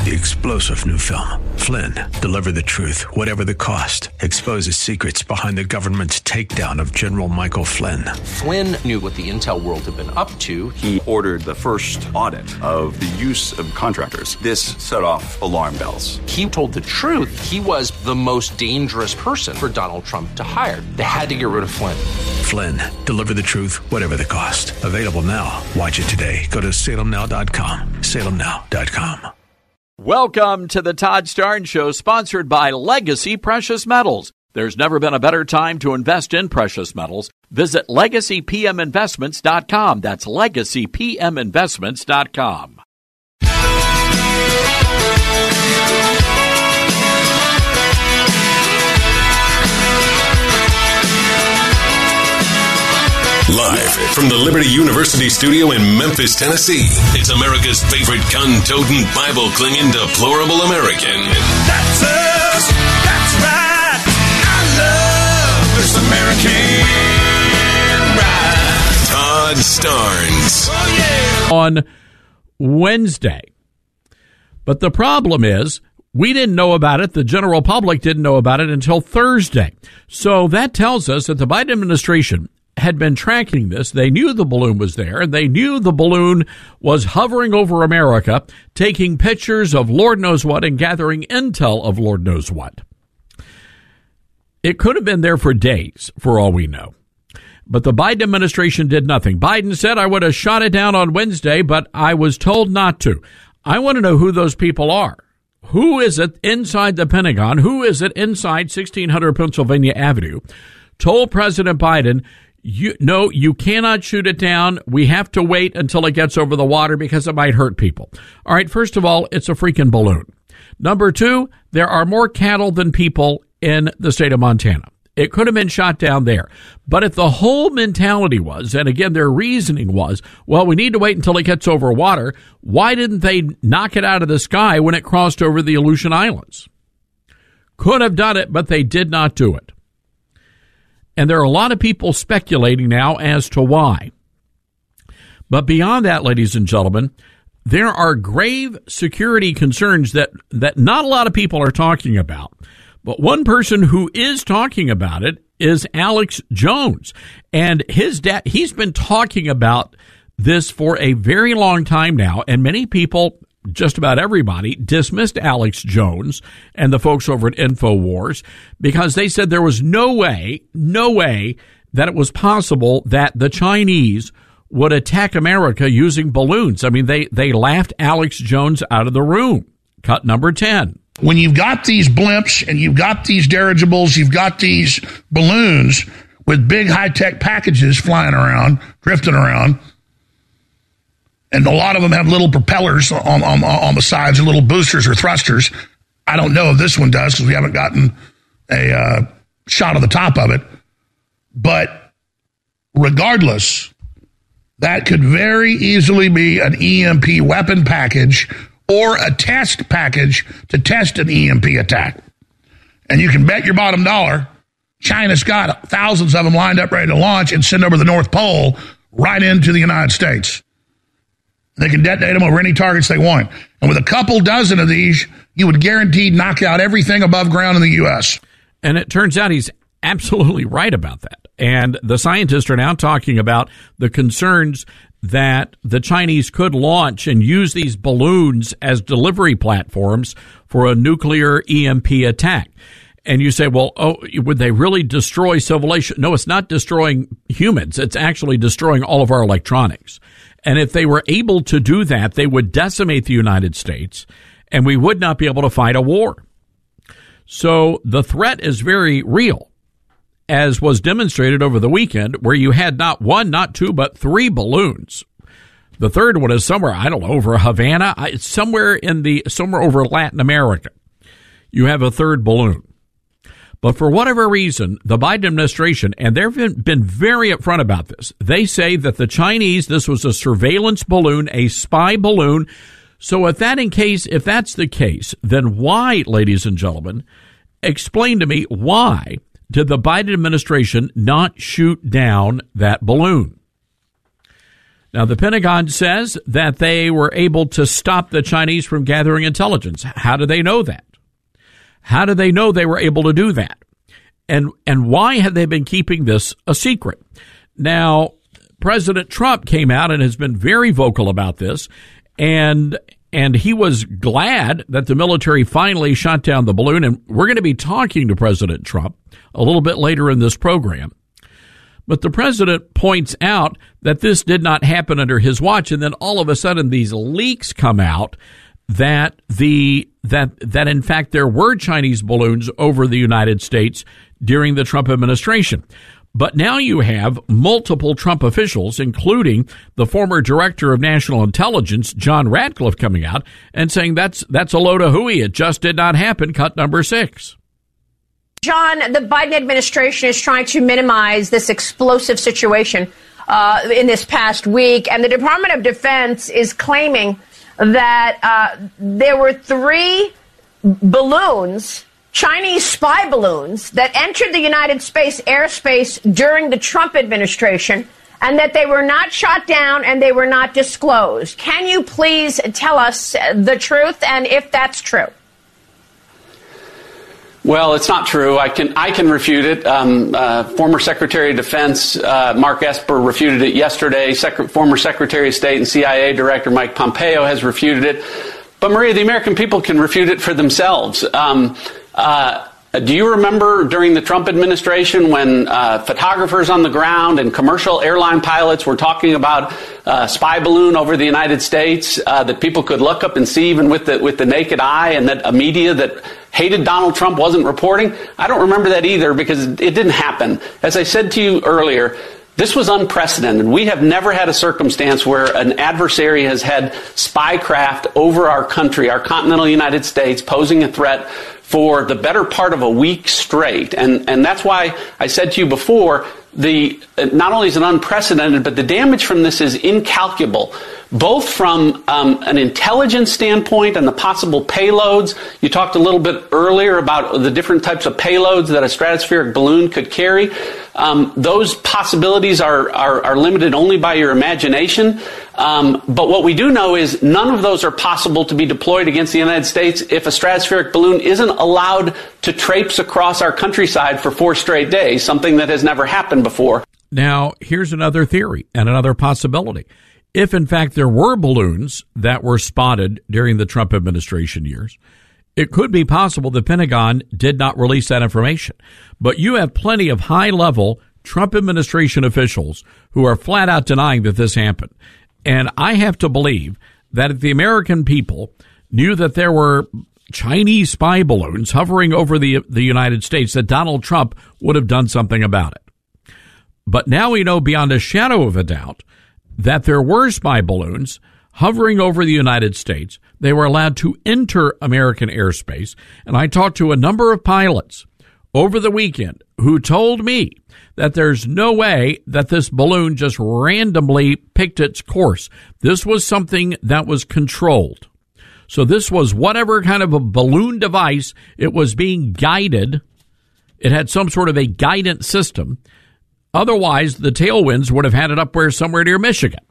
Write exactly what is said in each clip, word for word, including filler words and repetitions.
The explosive new film, Flynn, deliver the truth, whatever the cost. Exposes secrets behind the government's takedown of General Michael Flynn. Flynn knew what the intel world had been up to. He ordered the first audit of the use of contractors. This set off alarm bells. He told the truth. He was the most dangerous person for Donald Trump to hire. They had to get rid of Flynn. Flynn, deliver the truth, whatever the cost. Available now. Watch it today. Go to salem now dot com. salem now dot com. Welcome to the Todd Starnes Show, sponsored by Legacy Precious Metals. There's never been a better time to invest in precious metals. Visit legacy p m investments dot com. That's legacy p m investments dot com. Live from the Liberty University studio in Memphis, Tennessee, it's America's favorite gun-toting, Bible-clinging, deplorable American. That's us. That's right. I love this American ride. Todd Starnes. Oh, yeah. On Wednesday. But the problem is, we didn't know about it. The general public didn't know about it until Thursday. So that tells us that the Biden administration had been tracking this. They knew the balloon was there, and they knew the balloon was hovering over America, taking pictures of Lord knows what and gathering intel of Lord knows what. It could have been there for days, for all we know. But the Biden administration did nothing. Biden said, I would have shot it down on Wednesday, but I was told not to. I want to know who those people are. Who is it inside the Pentagon? Who is it inside sixteen hundred Pennsylvania Avenue? Told President Biden, You, no, you cannot shoot it down. We have to wait until it gets over the water because it might hurt people. All right, first of all, it's a freaking balloon. Number two, there are more cattle than people in the state of Montana. It could have been shot down there. But if the whole mentality was, and again, their reasoning was, well, we need to wait until it gets over water, why didn't they knock it out of the sky when it crossed over the Aleutian Islands? Could have done it, but they did not do it. And there are a lot of people speculating now as to why. But beyond that, ladies and gentlemen, there are grave security concerns that, that not a lot of people are talking about. But one person who is talking about it is Alex Jones. And his dad, he's been talking about this for a very long time now. And many people, just about everybody, dismissed Alex Jones and the folks over at InfoWars because they said there was no way, no way that it was possible that the Chinese would attack America using balloons. I mean, they, they laughed Alex Jones out of the room. Cut number ten. When you've got these blimps and you've got these dirigibles, you've got these balloons with big high-tech packages flying around, drifting around, and a lot of them have little propellers on, on, on the sides, or little boosters or thrusters. I don't know if this one does because we haven't gotten a uh, shot of the top of it. But regardless, that could very easily be an E M P weapon package or a test package to test an E M P attack. And you can bet your bottom dollar China's got thousands of them lined up ready to launch and send over the North Pole right into the United States. They can detonate them over any targets they want. And with a couple dozen of these, you would guaranteed knock out everything above ground in the U S. And it turns out he's absolutely right about that. And the scientists are now talking about the concerns that the Chinese could launch and use these balloons as delivery platforms for a nuclear E M P attack. And you say, well, oh, would they really destroy civilization? No, it's not destroying humans. It's actually destroying all of our electronics. And if they were able to do that, they would decimate the United States, and we would not be able to fight a war. So the threat is very real, as was demonstrated over the weekend, where you had not one, not two, but three balloons. The third one is somewhere, I don't know, over Havana. It's somewhere in the, somewhere over Latin America. You have a third balloon. But for whatever reason, the Biden administration, and they've been, been very upfront about this, they say that the Chinese, this was a surveillance balloon, a spy balloon. So if that in case, if that's the case, then why, ladies and gentlemen, explain to me why did the Biden administration not shoot down that balloon? Now, the Pentagon says that they were able to stop the Chinese from gathering intelligence. How do they know that? How do they know they were able to do that? And and why have they been keeping this a secret? Now, President Trump came out and has been very vocal about this, and and he was glad that the military finally shot down the balloon. And we're going to be talking to President Trump a little bit later in this program. But the president points out that this did not happen under his watch, and then all of a sudden these leaks come out that the that that in fact there were Chinese balloons over the United States during the Trump administration. But now you have multiple Trump officials, including the former director of national intelligence, John Ratcliffe, coming out and saying that's that's a load of hooey. It just did not happen. Cut number six. John, the Biden administration is trying to minimize this explosive situation uh, in this past week, and the Department of Defense is claiming that uh, there were three balloons, Chinese spy balloons, that entered the United States airspace during the Trump administration, and that they were not shot down and they were not disclosed. Can you please tell us the truth and if that's true? Well, it's not true. I can I can refute it. Um, uh, former Secretary of Defense uh, Mark Esper refuted it yesterday. Sec- former Secretary of State and C I A Director Mike Pompeo has refuted it. But, Maria, the American people can refute it for themselves. Um, uh, do you remember during the Trump administration when uh, photographers on the ground and commercial airline pilots were talking about a spy balloon over the United States uh, that people could look up and see even with the with the naked eye, and that a media that hated Donald Trump wasn't reporting? I don't remember that either, because it didn't happen. As I said to you earlier, this was unprecedented. We have never had a circumstance where an adversary has had spycraft over our country, our continental United States, posing a threat for the better part of a week straight. And and that's why I said to you before, the not only is it unprecedented, but the damage from this is incalculable, both from um, an intelligence standpoint and the possible payloads. You talked a little bit earlier about the different types of payloads that a stratospheric balloon could carry. Um, those possibilities are, are, are limited only by your imagination. Um, but what we do know is none of those are possible to be deployed against the United States if a stratospheric balloon isn't allowed to traipse across our countryside for four straight days, something that has never happened before. Now, here's another theory and another possibility. If, in fact, there were balloons that were spotted during the Trump administration years, it could be possible the Pentagon did not release that information. But you have plenty of high-level Trump administration officials who are flat out denying that this happened. And I have to believe that if the American people knew that there were Chinese spy balloons hovering over the the United States, that Donald Trump would have done something about it. But now we know beyond a shadow of a doubt that there were spy balloons hovering over the United States. They were allowed to enter American airspace. And I talked to a number of pilots over the weekend who told me that there's no way that this balloon just randomly picked its course. This was something that was controlled. So this was whatever kind of a balloon device, it was being guided. It had some sort of a guidance system. Otherwise, the tailwinds would have had it up where somewhere near Michigan.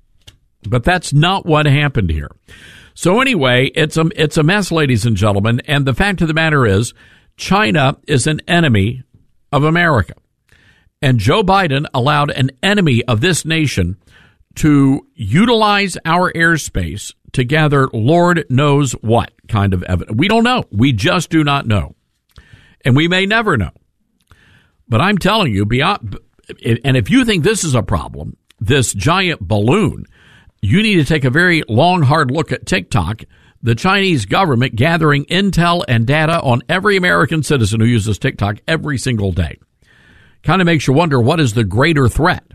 But that's not what happened here. So anyway, it's a, it's a mess, ladies and gentlemen. And the fact of the matter is, China is an enemy of America. And Joe Biden allowed an enemy of this nation to utilize our airspace to gather Lord knows what kind of evidence. We don't know. We just do not know. And we may never know. But I'm telling you, beyond, and if you think this is a problem, this giant balloon, you need to take a very long, hard look at TikTok. The Chinese government gathering intel and data on every American citizen who uses TikTok every single day. Kind of makes you wonder, what is the greater threat?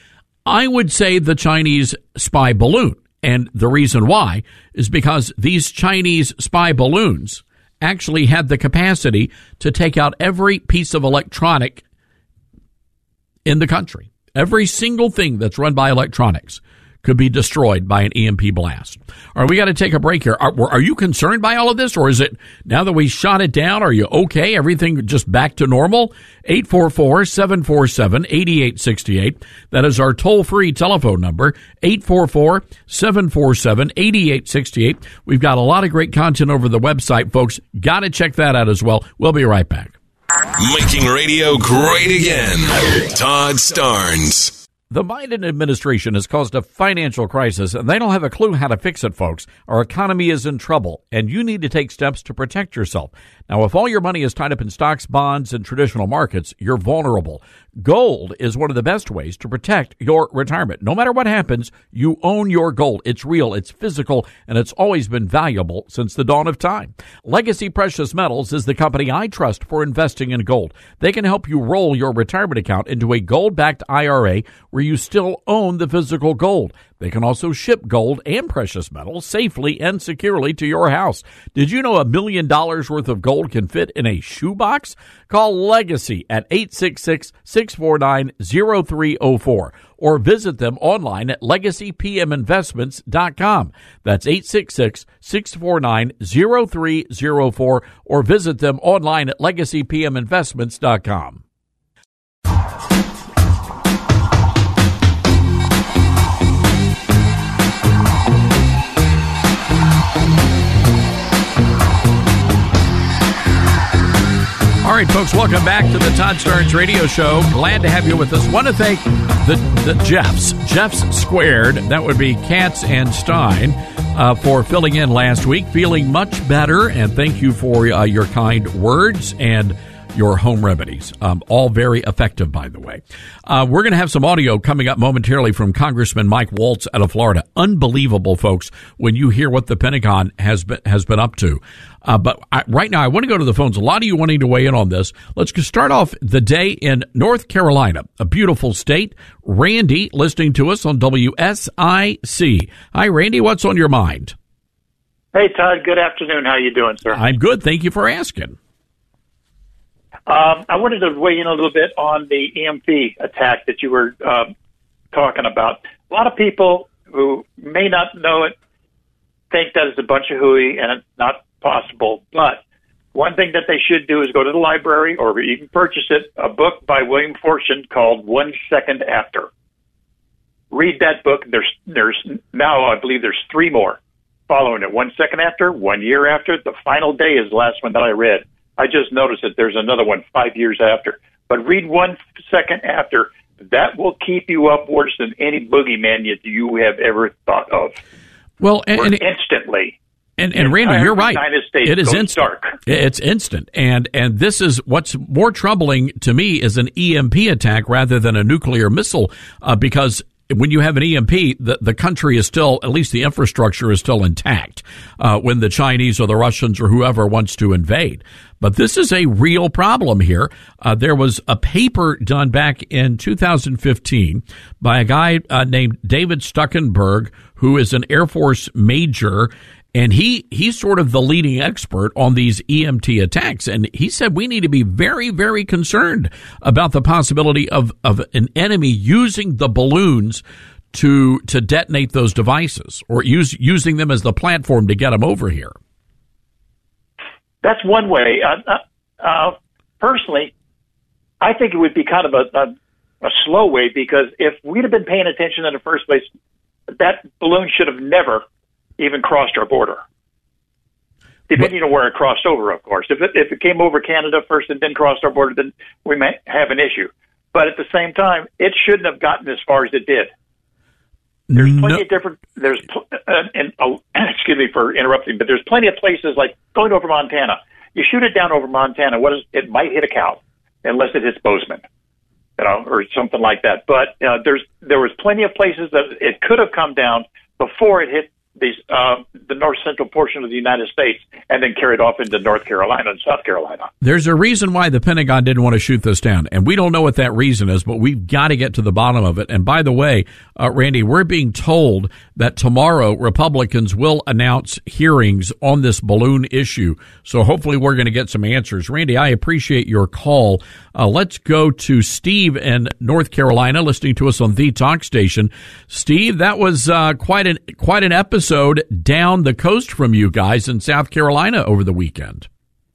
I would say the Chinese spy balloon. And the reason why is because these Chinese spy balloons actually had the capacity to take out every piece of electronic in the country. Every single thing that's run by electronics could be destroyed by an E M P blast. All right, we got to take a break here. Are, are you concerned by all of this, or is it, now that we shot it down, are you okay? Everything just back to normal? eight four four, seven four seven, eight eight six eight. That is our toll-free telephone number, eight four four, seven four seven, eight eight six eight. We've got a lot of great content over the website, folks. Got to check that out as well. We'll be right back. Making radio great again. Todd Starnes. The Biden administration has caused a financial crisis, and they don't have a clue how to fix it, folks. Our economy is in trouble, and you need to take steps to protect yourself. Now, if all your money is tied up in stocks, bonds, and traditional markets, you're vulnerable. Gold is one of the best ways to protect your retirement. No matter what happens, you own your gold. It's real, it's physical, and it's always been valuable since the dawn of time. Legacy Precious Metals is the company I trust for investing in gold. They can help you roll your retirement account into a gold-backed I R A where you still own the physical gold. They can also ship gold and precious metals safely and securely to your house. Did you know a million dollars worth of gold can fit in a shoebox? Call Legacy at eight six six, six four nine, zero three zero four or visit them online at legacy p m investments dot com. That's eight six six, six four nine, zero three zero four or visit them online at legacy p m investments dot com. All right, folks, welcome back to the Todd Starnes Radio Show. Glad to have you with us. Want to thank the, the Jeffs, Jeffs Squared, that would be Katz and Stein, uh, for filling in last week. Feeling much better, and thank you for uh, your kind words and your home remedies. Um, all very effective, by the way. Uh, we're going to have some audio coming up momentarily from Congressman Mike Waltz out of Florida. Unbelievable, folks, when you hear what the Pentagon has been, has been up to. Uh, but I, right now, I want to go to the phones. A lot of you wanting to weigh in on this. Let's start off the day in North Carolina, a beautiful state. Randy, listening to us on W S I C. Hi, Randy. What's on your mind? Hey, Todd. Good afternoon. How you doing, sir? I'm good. Thank you for asking. Um, I wanted to weigh in a little bit on the E M P attack that you were uh, talking about. A lot of people who may not know it think that it's a bunch of hooey and it's not possible. But one thing that they should do is go to the library, or you can purchase it, a book by William Forstchen called One Second After. Read that book. There's there's now, I believe there's three more following it. One Second After, One Year After. The Final Day is the last one that I read. I just noticed that there's another one five years after. But read One Second After. That will keep you up worse than any boogeyman that you have ever thought of. Well, and, and instantly. And, and Randy, you're right. States it is instant. Dark. It's instant. And and this is what's more troubling to me is an E M P attack rather than a nuclear missile, uh, because when you have an E M P, the, the country is still, at least the infrastructure is still intact uh, when the Chinese or the Russians or whoever wants to invade. But this is a real problem here. Uh, there was a paper done back in two thousand fifteen by a guy uh, named David Stuckenberg, who is an Air Force major. And he, he's sort of the leading expert on these E M T attacks. And he said we need to be very, very concerned about the possibility of, of an enemy using the balloons to to detonate those devices, or use, using them as the platform to get them over here. That's one way. Uh, uh, personally, I think it would be kind of a, a, a slow way, because if we'd have been paying attention in the first place, that balloon should have never even crossed our border. Depending on where it crossed over, of course. If it, if it came over Canada first and then crossed our border, then we might have an issue. But at the same time, it shouldn't have gotten as far as it did. There's plenty no. of different, there's, uh, and oh, excuse me for interrupting, but there's plenty of places like going over Montana. You shoot it down over Montana, what is, it might hit a cow, unless it hits Bozeman, you know, or something like that. But uh, there's there was plenty of places that it could have come down before it hit these uh, the north central portion of the United States, and then carried off into North Carolina and South Carolina. There's a reason why the Pentagon didn't want to shoot this down, and we don't know what that reason is, but we've got to get to the bottom of it. And by the way, uh, Randy, we're being told that tomorrow Republicans will announce hearings on this balloon issue, so hopefully we're going to get some answers. Randy, I appreciate your call. Uh, let's go to Steve in North Carolina, listening to us on the talk station. Steve, that was uh, quite an quite an episode down the coast from you guys in South Carolina over the weekend.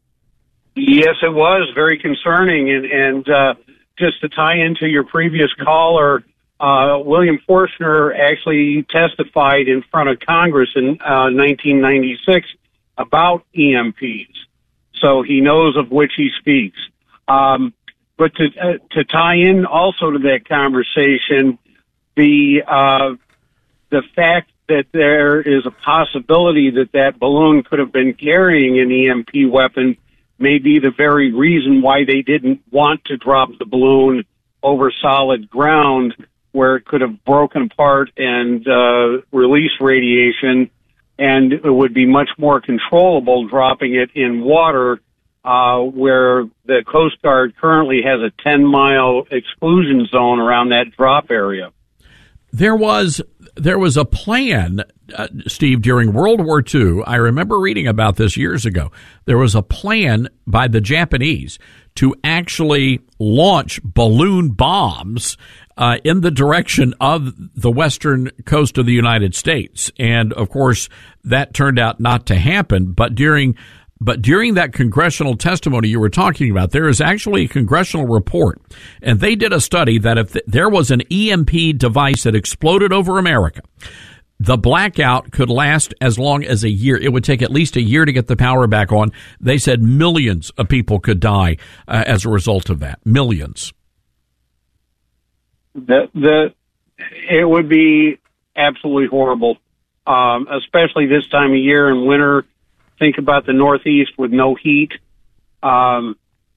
Yes, it was very concerning. And, and uh, just to tie into your previous caller, uh, William Forstner actually testified in front of Congress in uh, nineteen ninety-six about E M Ps. So he knows of which he speaks. Um, but to, uh, to tie in also to that conversation, the uh, the fact that there is a possibility that that balloon could have been carrying an E M P weapon may be the very reason why they didn't want to drop the balloon over solid ground where it could have broken apart and uh, release radiation, and it would be much more controllable dropping it in water uh, where the Coast Guard currently has a ten-mile exclusion zone around that drop area. There was there was a plan, uh, Steve, during World War Two. I remember reading about this years ago. There was a plan by the Japanese to actually launch balloon bombs uh, in the direction of the western coast of the United States. And, of course, that turned out not to happen. But during But during that congressional testimony you were talking about, there is actually a congressional report, and they did a study that if there was an E M P device that exploded over America, the blackout could last as long as a year. It would take at least a year to get the power back on. They said millions of people could die uh, as a result of that. Millions. The, the, it would be absolutely horrible, um, especially this time of year in winter. Think about the Northeast with no heat. Um,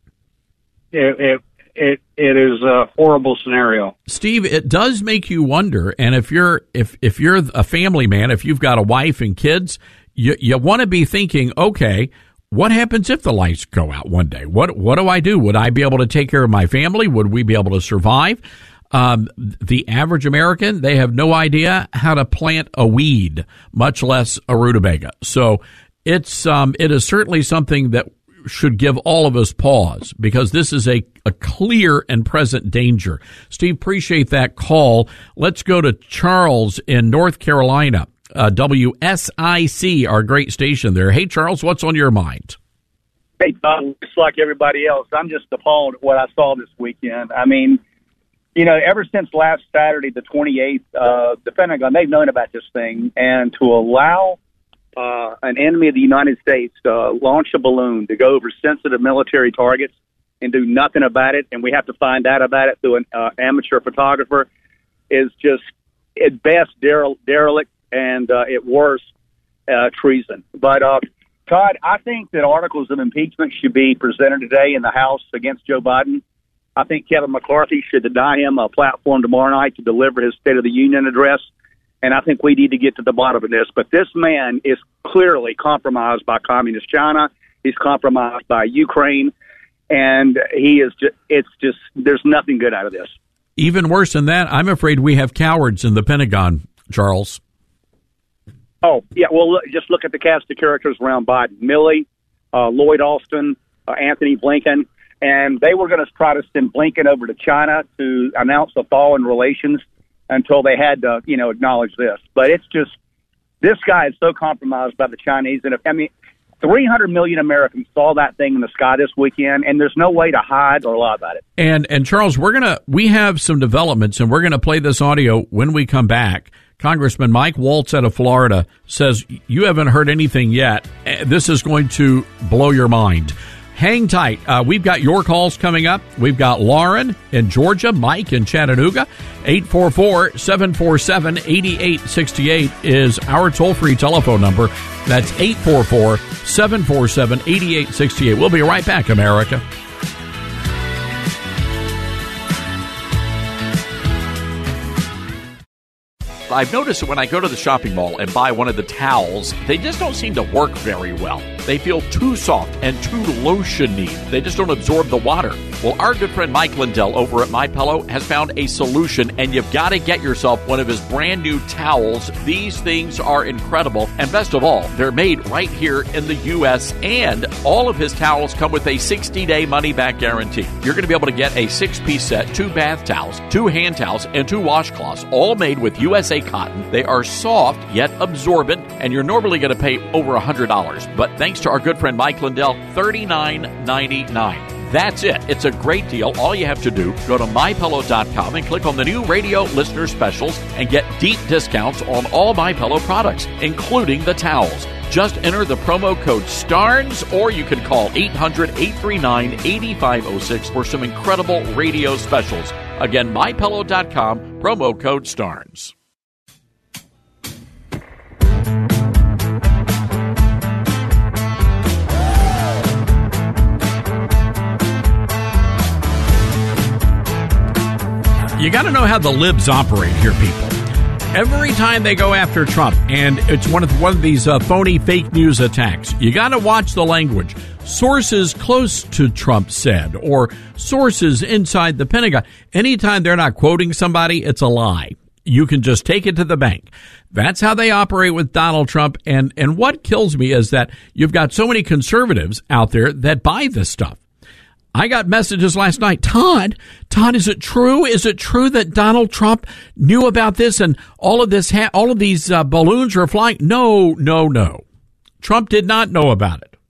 it, it it it is a horrible scenario. Steve, it does make you wonder. And if you're if if you're a family man, if you've got a wife and kids, you you want to be thinking, okay, what happens if the lights go out one day? What what do I do? Would I be able to take care of my family? Would we be able to survive? Um, the average American, they have no idea how to plant a weed, much less a rutabaga. So It's um, it is certainly something that should give all of us pause, because this is a, a clear and present danger. Steve, appreciate that call. Let's go to Charles in North Carolina, uh, W S I C, our great station there. Hey, Charles, what's on your mind? Hey, Tom, just like everybody else, I'm just appalled at what I saw this weekend. I mean, you know, ever since last Saturday, the twenty-eighth, uh, the Pentagon, they've known about this thing, and to allow Uh, an enemy of the United States uh, launch a balloon to go over sensitive military targets and do nothing about it, and we have to find out about it through an uh, amateur photographer, is just at best derel- derelict and uh, at worst uh, treason. But uh, Todd, I think that articles of impeachment should be presented today in the House against Joe Biden. I think Kevin McCarthy should deny him a platform tomorrow night to deliver his State of the Union address. And I think we need to get to the bottom of this. But this man is clearly compromised by Communist China. He's compromised by Ukraine. And he is just, it's just, there's nothing good out of this. Even worse than that, I'm afraid we have cowards in the Pentagon, Charles. Oh, yeah. Well, look, just look at the cast of characters around Biden. Milley, uh, Lloyd Austin, uh, Anthony Blinken. And they were going to try to send Blinken over to China to announce a thaw in relations until they had to, you know, acknowledge this. But it's just, this guy is so compromised by the Chinese. And if, I mean, three hundred million Americans saw that thing in the sky this weekend, and there's no way to hide or lie about it. And, and Charles, we're going to, we have some developments, and we're going to play this audio when we come back. Congressman Mike Waltz out of Florida says, you haven't heard anything yet. This is going to blow your mind. Hang tight. Uh, we've got your calls coming up. We've got Lauren in Georgia, Mike in Chattanooga. eight four four, seven four seven, eight eight six eight is our toll-free telephone number. That's eight four four, seven four seven, eight eight six eight. We'll be right back, America. I've noticed that when I go to the shopping mall and buy one of the towels, they just don't seem to work very well. They feel too soft and too lotion-y. They just don't absorb the water. Well, our good friend Mike Lindell over at MyPillow has found a solution, and you've got to get yourself one of his brand new towels. These things are incredible, and best of all, they're made right here in the U S, and all of his towels come with a sixty-day money-back guarantee. You're going to be able to get a six-piece set, two bath towels, two hand towels, and two washcloths, all made with U S A cotton. They are soft yet absorbent, and you're normally going to pay over one hundred dollars. But thanks to our good friend Mike Lindell, thirty-nine ninety-nine. That's it. It's a great deal. All you have to do, go to my pillow dot com and click on the new radio listener specials and get deep discounts on all MyPillow products, including the towels. Just enter the promo code STARNS, or you can call eight hundred, eight three nine, eight five zero six for some incredible radio specials. Again, my pillow dot com, promo code STARNS. You got to know how the libs operate here, people. Every time they go after Trump, and it's one of one of these uh, phony fake news attacks, you got to watch the language. Sources close to Trump said, or sources inside the Pentagon. Anytime they're not quoting somebody, it's a lie. You can just take it to the bank. That's how they operate with Donald Trump. And, and what kills me is that you've got so many conservatives out there that buy this stuff. I got messages last night. Todd, Todd, is it true? Is it true that Donald Trump knew about this and all of this, ha- all of these uh, balloons are flying? No, no, no. Trump did not know about it.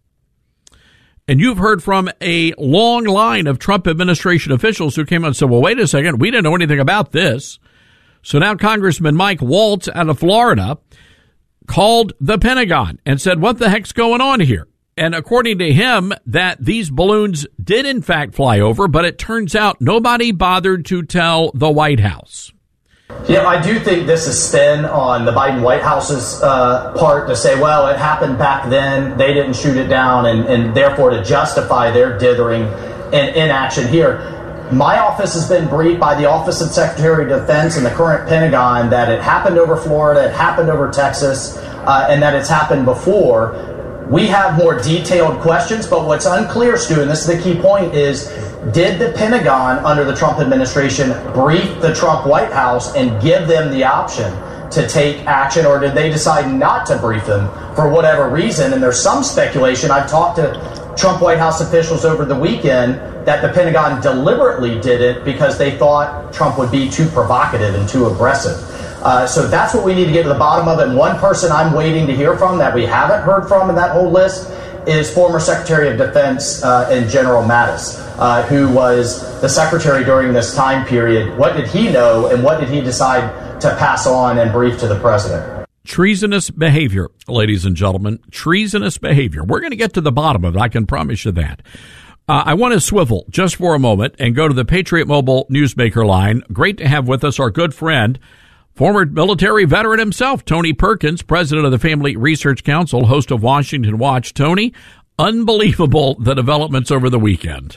And you've heard from a long line of Trump administration officials who came out and said, well, wait a second, we didn't know anything about this. So now Congressman Mike Waltz out of Florida called the Pentagon and said, what the heck's going on here? And according to him, that these balloons did in fact fly over, but it turns out nobody bothered to tell the White House. Yeah, I do think this is spin on the Biden White House's uh, part to say, well, it happened back then, they didn't shoot it down, and, and therefore to justify their dithering and inaction here. My office has been briefed by the Office of Secretary of Defense and the current Pentagon that it happened over Florida, it happened over Texas, uh, and that it's happened before. We have more detailed questions, but what's unclear, Stu, and this is the key point, is did the Pentagon under the Trump administration brief the Trump White House and give them the option to take action, or did they decide not to brief them for whatever reason? And there's some speculation. I've talked to Trump White House officials over the weekend that the Pentagon deliberately did it because they thought Trump would be too provocative and too aggressive. Uh, so that's what we need to get to the bottom of it. And one person I'm waiting to hear from that we haven't heard from in that whole list is former Secretary of Defense uh, and General Mattis, uh, who was the secretary during this time period. What did he know, and what did he decide to pass on and brief to the president? Treasonous behavior, ladies and gentlemen. Treasonous behavior. We're going to get to the bottom of it. I can promise you that. Uh, I want to swivel just for a moment and go to the Patriot Mobile Newsmaker line. Great to have with us our good friend, former military veteran himself, Tony Perkins, president of the Family Research Council, host of Washington Watch. Tony, unbelievable the developments over the weekend.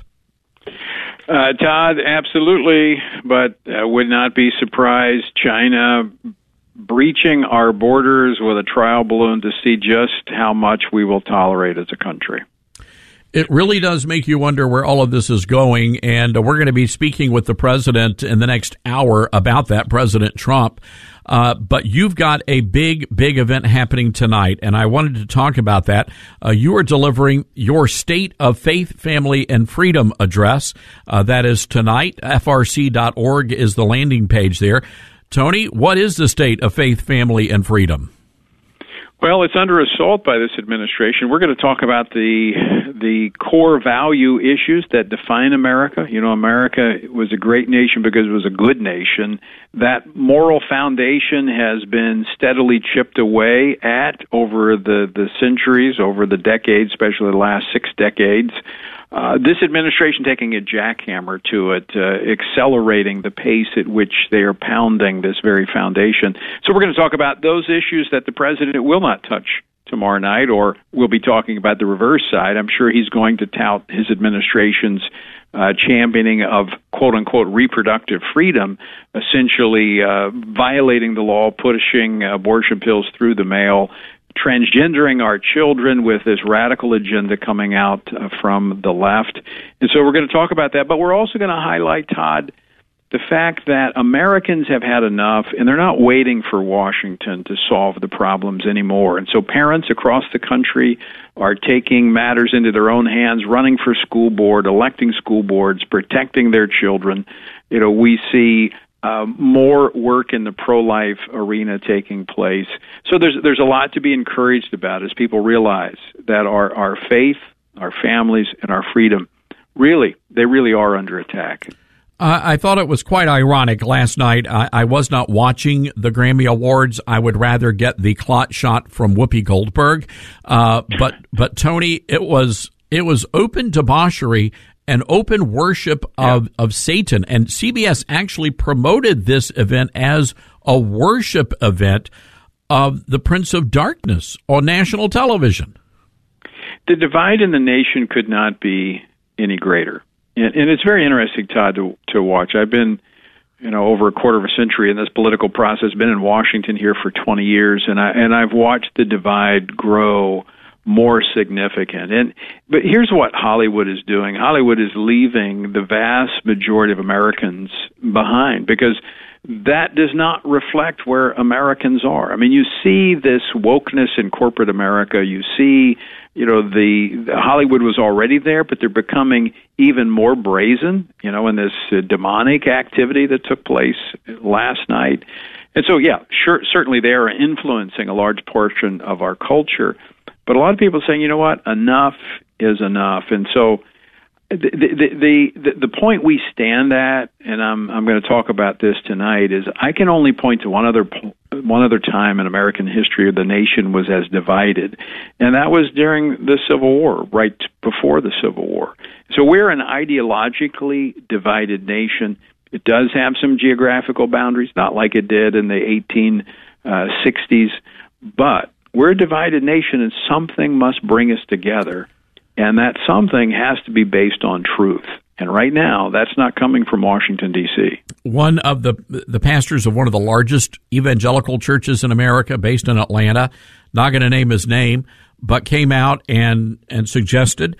Uh, Todd, absolutely, but uh, would not be surprised. China breaching our borders with a trial balloon to see just how much we will tolerate as a country. It really does make you wonder where all of this is going, and we're going to be speaking with the president in the next hour about that, President Trump. Uh, but you've got a big, big event happening tonight, and I wanted to talk about that. Uh, you are delivering your State of Faith, Family, and Freedom address. Uh, that is tonight. F R C dot org is the landing page there. Tony, what is the State of Faith, Family, and Freedom? Well, it's under assault by this administration. We're going to talk about the the core value issues that define America. You know, America was a great nation because it was a good nation. That moral foundation has been steadily chipped away at over the, the centuries, over the decades, especially the last six decades. Uh, this administration taking a jackhammer to it, uh, accelerating the pace at which they are pounding this very foundation. So we're going to talk about those issues that the president will not touch tomorrow night, or we'll be talking about the reverse side. I'm sure he's going to tout his administration's uh, championing of quote-unquote reproductive freedom, essentially uh, violating the law, pushing abortion pills through the mail, transgendering our children with this radical agenda coming out uh, from the left. And so we're going to talk about that, but we're also going to highlight, Todd, the fact that Americans have had enough, and they're not waiting for Washington to solve the problems anymore. And so parents across the country are taking matters into their own hands, running for school board, electing school boards, protecting their children. You know, we see Uh, more work in the pro-life arena taking place. So there's there's a lot to be encouraged about as people realize that our, our faith, our families, and our freedom really, they really are under attack. Uh, I thought it was quite ironic last night. I, I was not watching the Grammy Awards. I would rather get the clot shot from Whoopi Goldberg. Uh, but but Tony, it was it was open debauchery and open worship of, yeah. of Satan. And C B S actually promoted this event as a worship event of the Prince of Darkness on national television. The divide in the nation could not be any greater. And, and it's very interesting, Todd, to, to watch. I've been, you know, over a quarter of a century in this political process, been in Washington here for twenty years, and I and I've watched the divide grow more significant. And but here's what Hollywood is doing. Hollywood is leaving the vast majority of Americans behind because that does not reflect where Americans are. I mean, you see this wokeness in corporate America. You see, you know, the, the Hollywood was already there, but they're becoming even more brazen, you know, in this uh, demonic activity that took place last night. And so, yeah, sure, certainly they are influencing a large portion of our culture. But a lot of people are saying, you know what, enough is enough. And so the the the, the point we stand at, and I'm I'm going to talk about this tonight, is I can only point to one other one other time in American history the nation was as divided, and that was during the Civil War, right before the Civil War. So we're an ideologically divided nation. It does have some geographical boundaries, not like it did in the eighteen sixties, but we're a divided nation, and something must bring us together, and that something has to be based on truth. And right now, that's not coming from Washington, D C One of the the pastors of one of the largest evangelical churches in America, based in Atlanta, not going to name his name, but came out and and suggested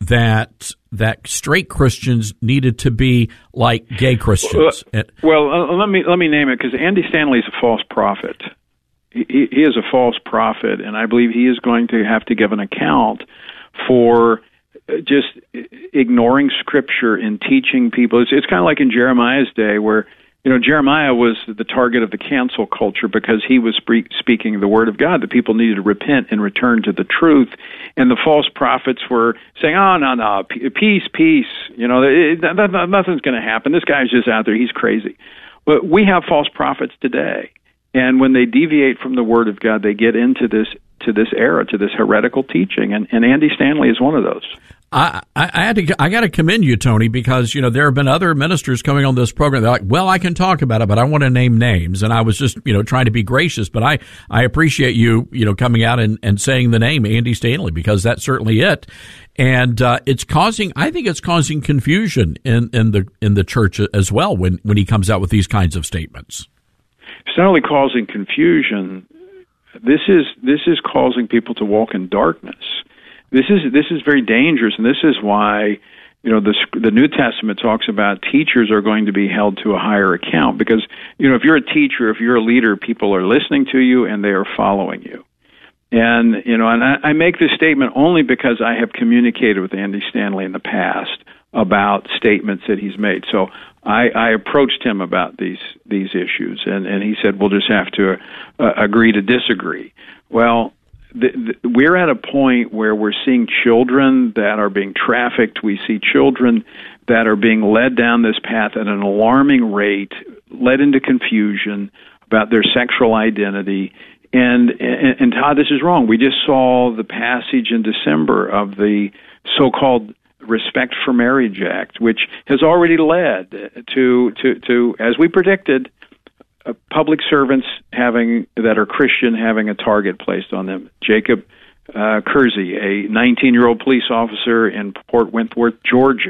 that that straight Christians needed to be like gay Christians. Well, well uh, let me let me name it, because Andy Stanley is a false prophet. He, he is a false prophet, and I believe he is going to have to give an account for just ignoring Scripture and teaching people. It's, it's kind of like in Jeremiah's day, where, you know, Jeremiah was the target of the cancel culture because he was spe- speaking the word of God. The people needed to repent and return to the truth, and the false prophets were saying, "Oh, no, no, peace, peace. You know, it, that, that, nothing's going to happen. This guy's just out there. He's crazy." But we have false prophets today. And when they deviate from the Word of God, they get into this to this era, to this heretical teaching, and, and Andy Stanley is one of those. I, I, I had to I got to commend you, Tony, because you know there have been other ministers coming on this program. They're like, "Well, I can talk about it, but I want to name names," and I was just you know trying to be gracious. But I, I appreciate you you know coming out and, and saying the name Andy Stanley, because that's certainly it, and uh, it's causing I think it's causing confusion in, in the in the church as well when when he comes out with these kinds of statements. It's not only causing confusion. This is this is causing people to walk in darkness. This is this is very dangerous, and this is why, you know, the the New Testament talks about teachers are going to be held to a higher account, because, you know, if you're a teacher, if you're a leader, people are listening to you and they are following you. And, you know, and I, I make this statement only because I have communicated with Andy Stanley in the past about statements that he's made. So I, I approached him about these these issues, and, and he said, we'll just have to uh, agree to disagree. Well, the, the, we're at a point where we're seeing children that are being trafficked. We see children that are being led down this path at an alarming rate, led into confusion about their sexual identity. And, and, and Todd, this is wrong. We just saw the passage in December of the so-called Respect for Marriage Act, which has already led to, to, to as we predicted, uh, public servants having that are Christian having a target placed on them. Jacob uh, Kersey, a nineteen-year-old police officer in Port Wentworth, Georgia,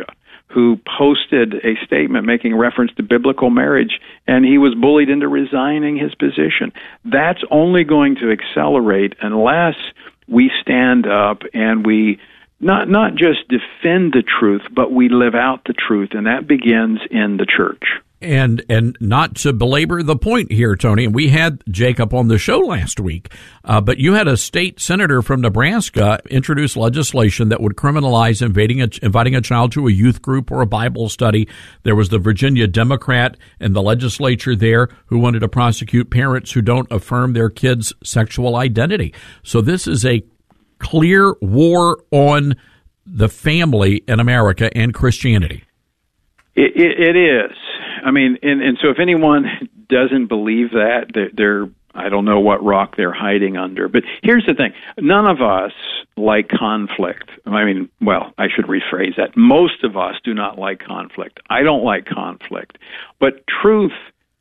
who posted a statement making reference to biblical marriage, and he was bullied into resigning his position. That's only going to accelerate unless we stand up and we not not just defend the truth, but we live out the truth, and that begins in the church. And and not to belabor the point here, Tony, and we had Jacob on the show last week, uh, but you had a state senator from Nebraska introduce legislation that would criminalize invading a, inviting a child to a youth group or a Bible study. There was the Virginia Democrat in the legislature there who wanted to prosecute parents who don't affirm their kids' sexual identity. So this is a clear war on the family in America and Christianity. It, it, it is. I mean, and, and so if anyone doesn't believe that, they're, they're, I don't know what rock they're hiding under. But here's the thing. None of us like conflict. I mean, well, I should rephrase that. Most of us do not like conflict. I don't like conflict. But truth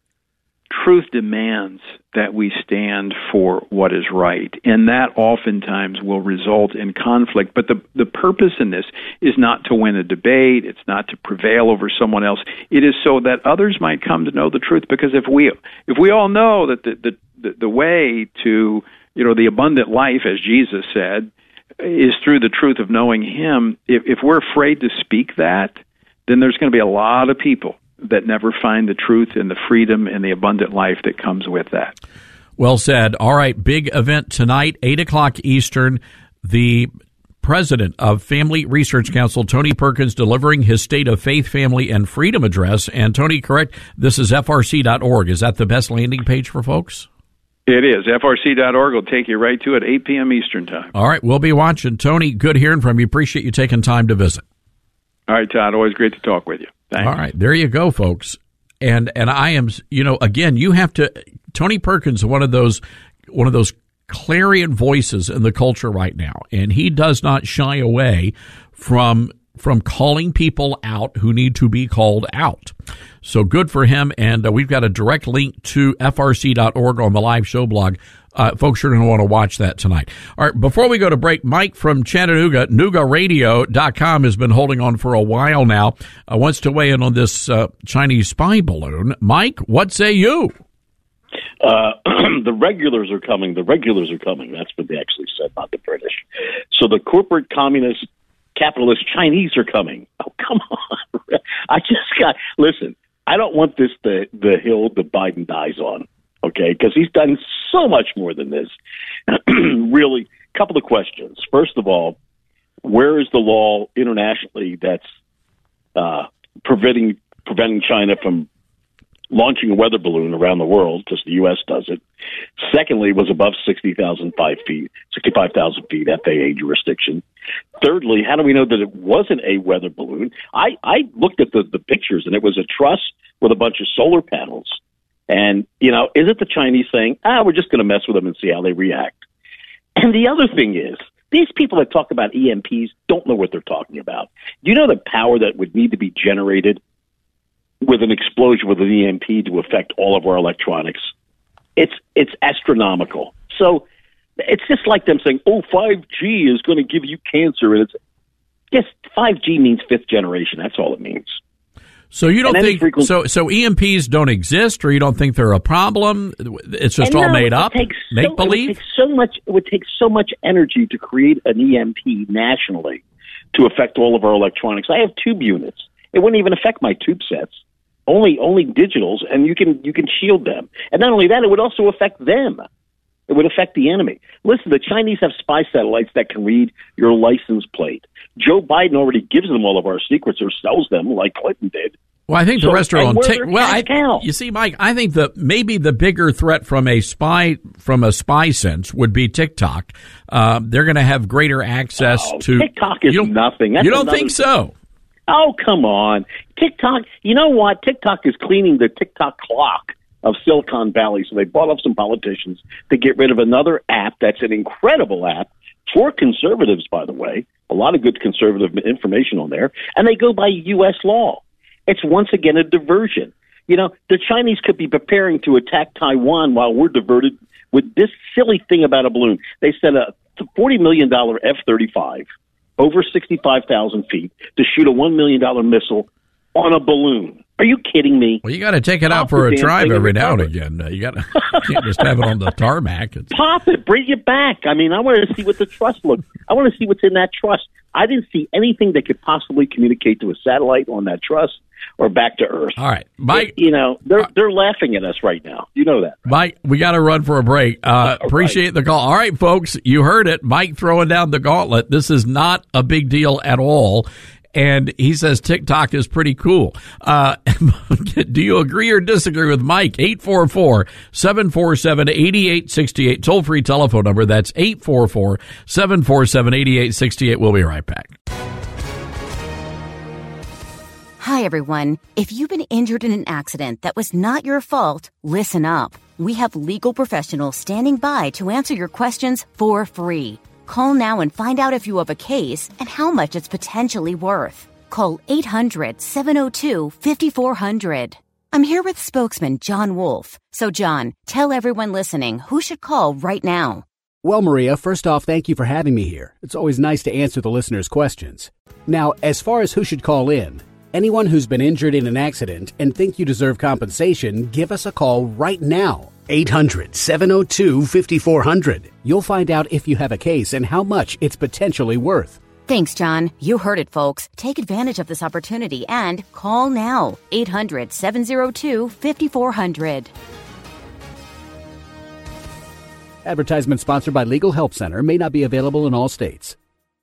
Truth demands that we stand for what is right, and that oftentimes will result in conflict. But the the purpose in this is not to win a debate. It's not to prevail over someone else. It is so that others might come to know the truth. Because if we if we all know that the the, the, the way to, you know, the abundant life, as Jesus said, is through the truth of knowing Him, if, if we're afraid to speak that, then there's going to be a lot of people that never find the truth and the freedom and the abundant life that comes with that. Well said. All right, big event tonight, eight o'clock Eastern. The president of Family Research Council, Tony Perkins, delivering his State of Faith, Family, and Freedom address. And, Tony, correct, this is F R C dot org. Is that the best landing page for folks? It is. F R C dot org will take you right to it, eight p.m. Eastern Time. All right, we'll be watching. Tony, good hearing from you. Appreciate you taking time to visit. All right, Todd, always great to talk with you. Thanks. All right, there you go, folks. And and I am, you know, again, you have to. Tony Perkins, one of those, one of those clarion voices in the culture right now, and he does not shy away from from calling people out who need to be called out. So good for him. And uh, we've got a direct link to F R C dot org on the live show blog. Uh, folks are going to want to watch that tonight. All right, before we go to break, Mike from Chattanooga, Nooga Radio dot com has been holding on for a while now, uh, wants to weigh in on this uh, Chinese spy balloon. Mike, what say you? Uh, the regulars are coming. The regulars are coming. That's what they actually said, not the British. So the corporate communist capitalist Chinese are coming. Oh, come on. I just got, listen, I don't want this the, the hill that Biden dies on. Okay, because he's done so much more than this. Really, a couple of questions. First of all, where is the law internationally that's uh, preventing preventing China from launching a weather balloon around the world, because the U S does it? Secondly, was above sixty thousand feet, sixty-five thousand feet F A A jurisdiction. Thirdly, how do we know that it wasn't a weather balloon? I, I looked at the, the pictures, and it was a truss with a bunch of solar panels. And, you know, is it the Chinese saying, ah, we're just going to mess with them and see how they react? And the other thing is, these people that talk about E M Ps don't know what they're talking about. Do you know the power that would need to be generated with an explosion with an E M P to affect all of our electronics? It's it's astronomical. So it's just like them saying, oh, five G is going to give you cancer. And it's, yes, five G means fifth generation. That's all it means. So you don't think frequency, so? So E M Ps don't exist, or you don't think they're a problem? It's just all no, made up, so, make believe. It would take so much. It would take so much energy to create an E M P nationally to affect all of our electronics. I have tube units. It wouldn't even affect my tube sets. Only only digitals, and you can you can shield them. And not only that, it would also affect them. It would affect the enemy. Listen, the Chinese have spy satellites that can read your license plate. Joe Biden already gives them all of our secrets or sells them like Clinton did. Well, I think the so, rest are on tick. Well, I, you see, Mike, I think that maybe the bigger threat from a spy from a spy sense would be TikTok. Uh, they're going to have greater access oh, to TikTok is you nothing. That's you don't think so? Oh, come on. TikTok, you know what? TikTok is cleaning the TikTok clock of Silicon Valley. So they bought up some politicians to get rid of another app that's an incredible app for conservatives, by the way. A lot of good conservative information on there. And they go by U S law. It's once again a diversion. You know, the Chinese could be preparing to attack Taiwan while we're diverted with this silly thing about a balloon. They sent a forty million dollars F thirty-five over sixty-five thousand feet to shoot a one million dollars missile on a balloon. Are you kidding me? Well, you got to take it out for a drive every now and again. Uh, you got to can't just have it on the tarmac. It's... Pop it, bring it back. I mean, I want to see what the truss looks. I want to see what's in that truss. I didn't see anything that could possibly communicate to a satellite on that truss or back to Earth. All right, Mike. It, you know, they're they're laughing at us right now. You know that, right? Mike. We got to run for a break. Uh, appreciate right. the call. All right, folks, you heard it. Mike throwing down the gauntlet. This is not a big deal at all. And he says TikTok is pretty cool. Uh, do you agree or disagree with Mike? eight four four, seven four seven, eight eight six eight. Toll-free telephone number. That's eight four four, seven four seven, eight eight six eight. We'll be right back. Hi, everyone. If you've been injured in an accident that was not your fault, listen up. We have legal professionals standing by to answer your questions for free. Call now and find out if you have a case and how much it's potentially worth. Call eight hundred, seven oh two, five four zero zero. I'm here with spokesman John Wolf. So, John, tell everyone listening who should call right now. Well, Maria, first off, thank you for having me here. It's always nice to answer the listeners' questions. Now, as far as who should call in, anyone who's been injured in an accident and think you deserve compensation, give us a call right now. eight hundred, seven oh two, five four zero zero. You'll find out if you have a case and how much it's potentially worth. Thanks, John. You heard it, folks. Take advantage of this opportunity and call now. eight hundred, seven oh two, five four zero zero. Advertisement sponsored by Legal Help Center. May not be available in all states.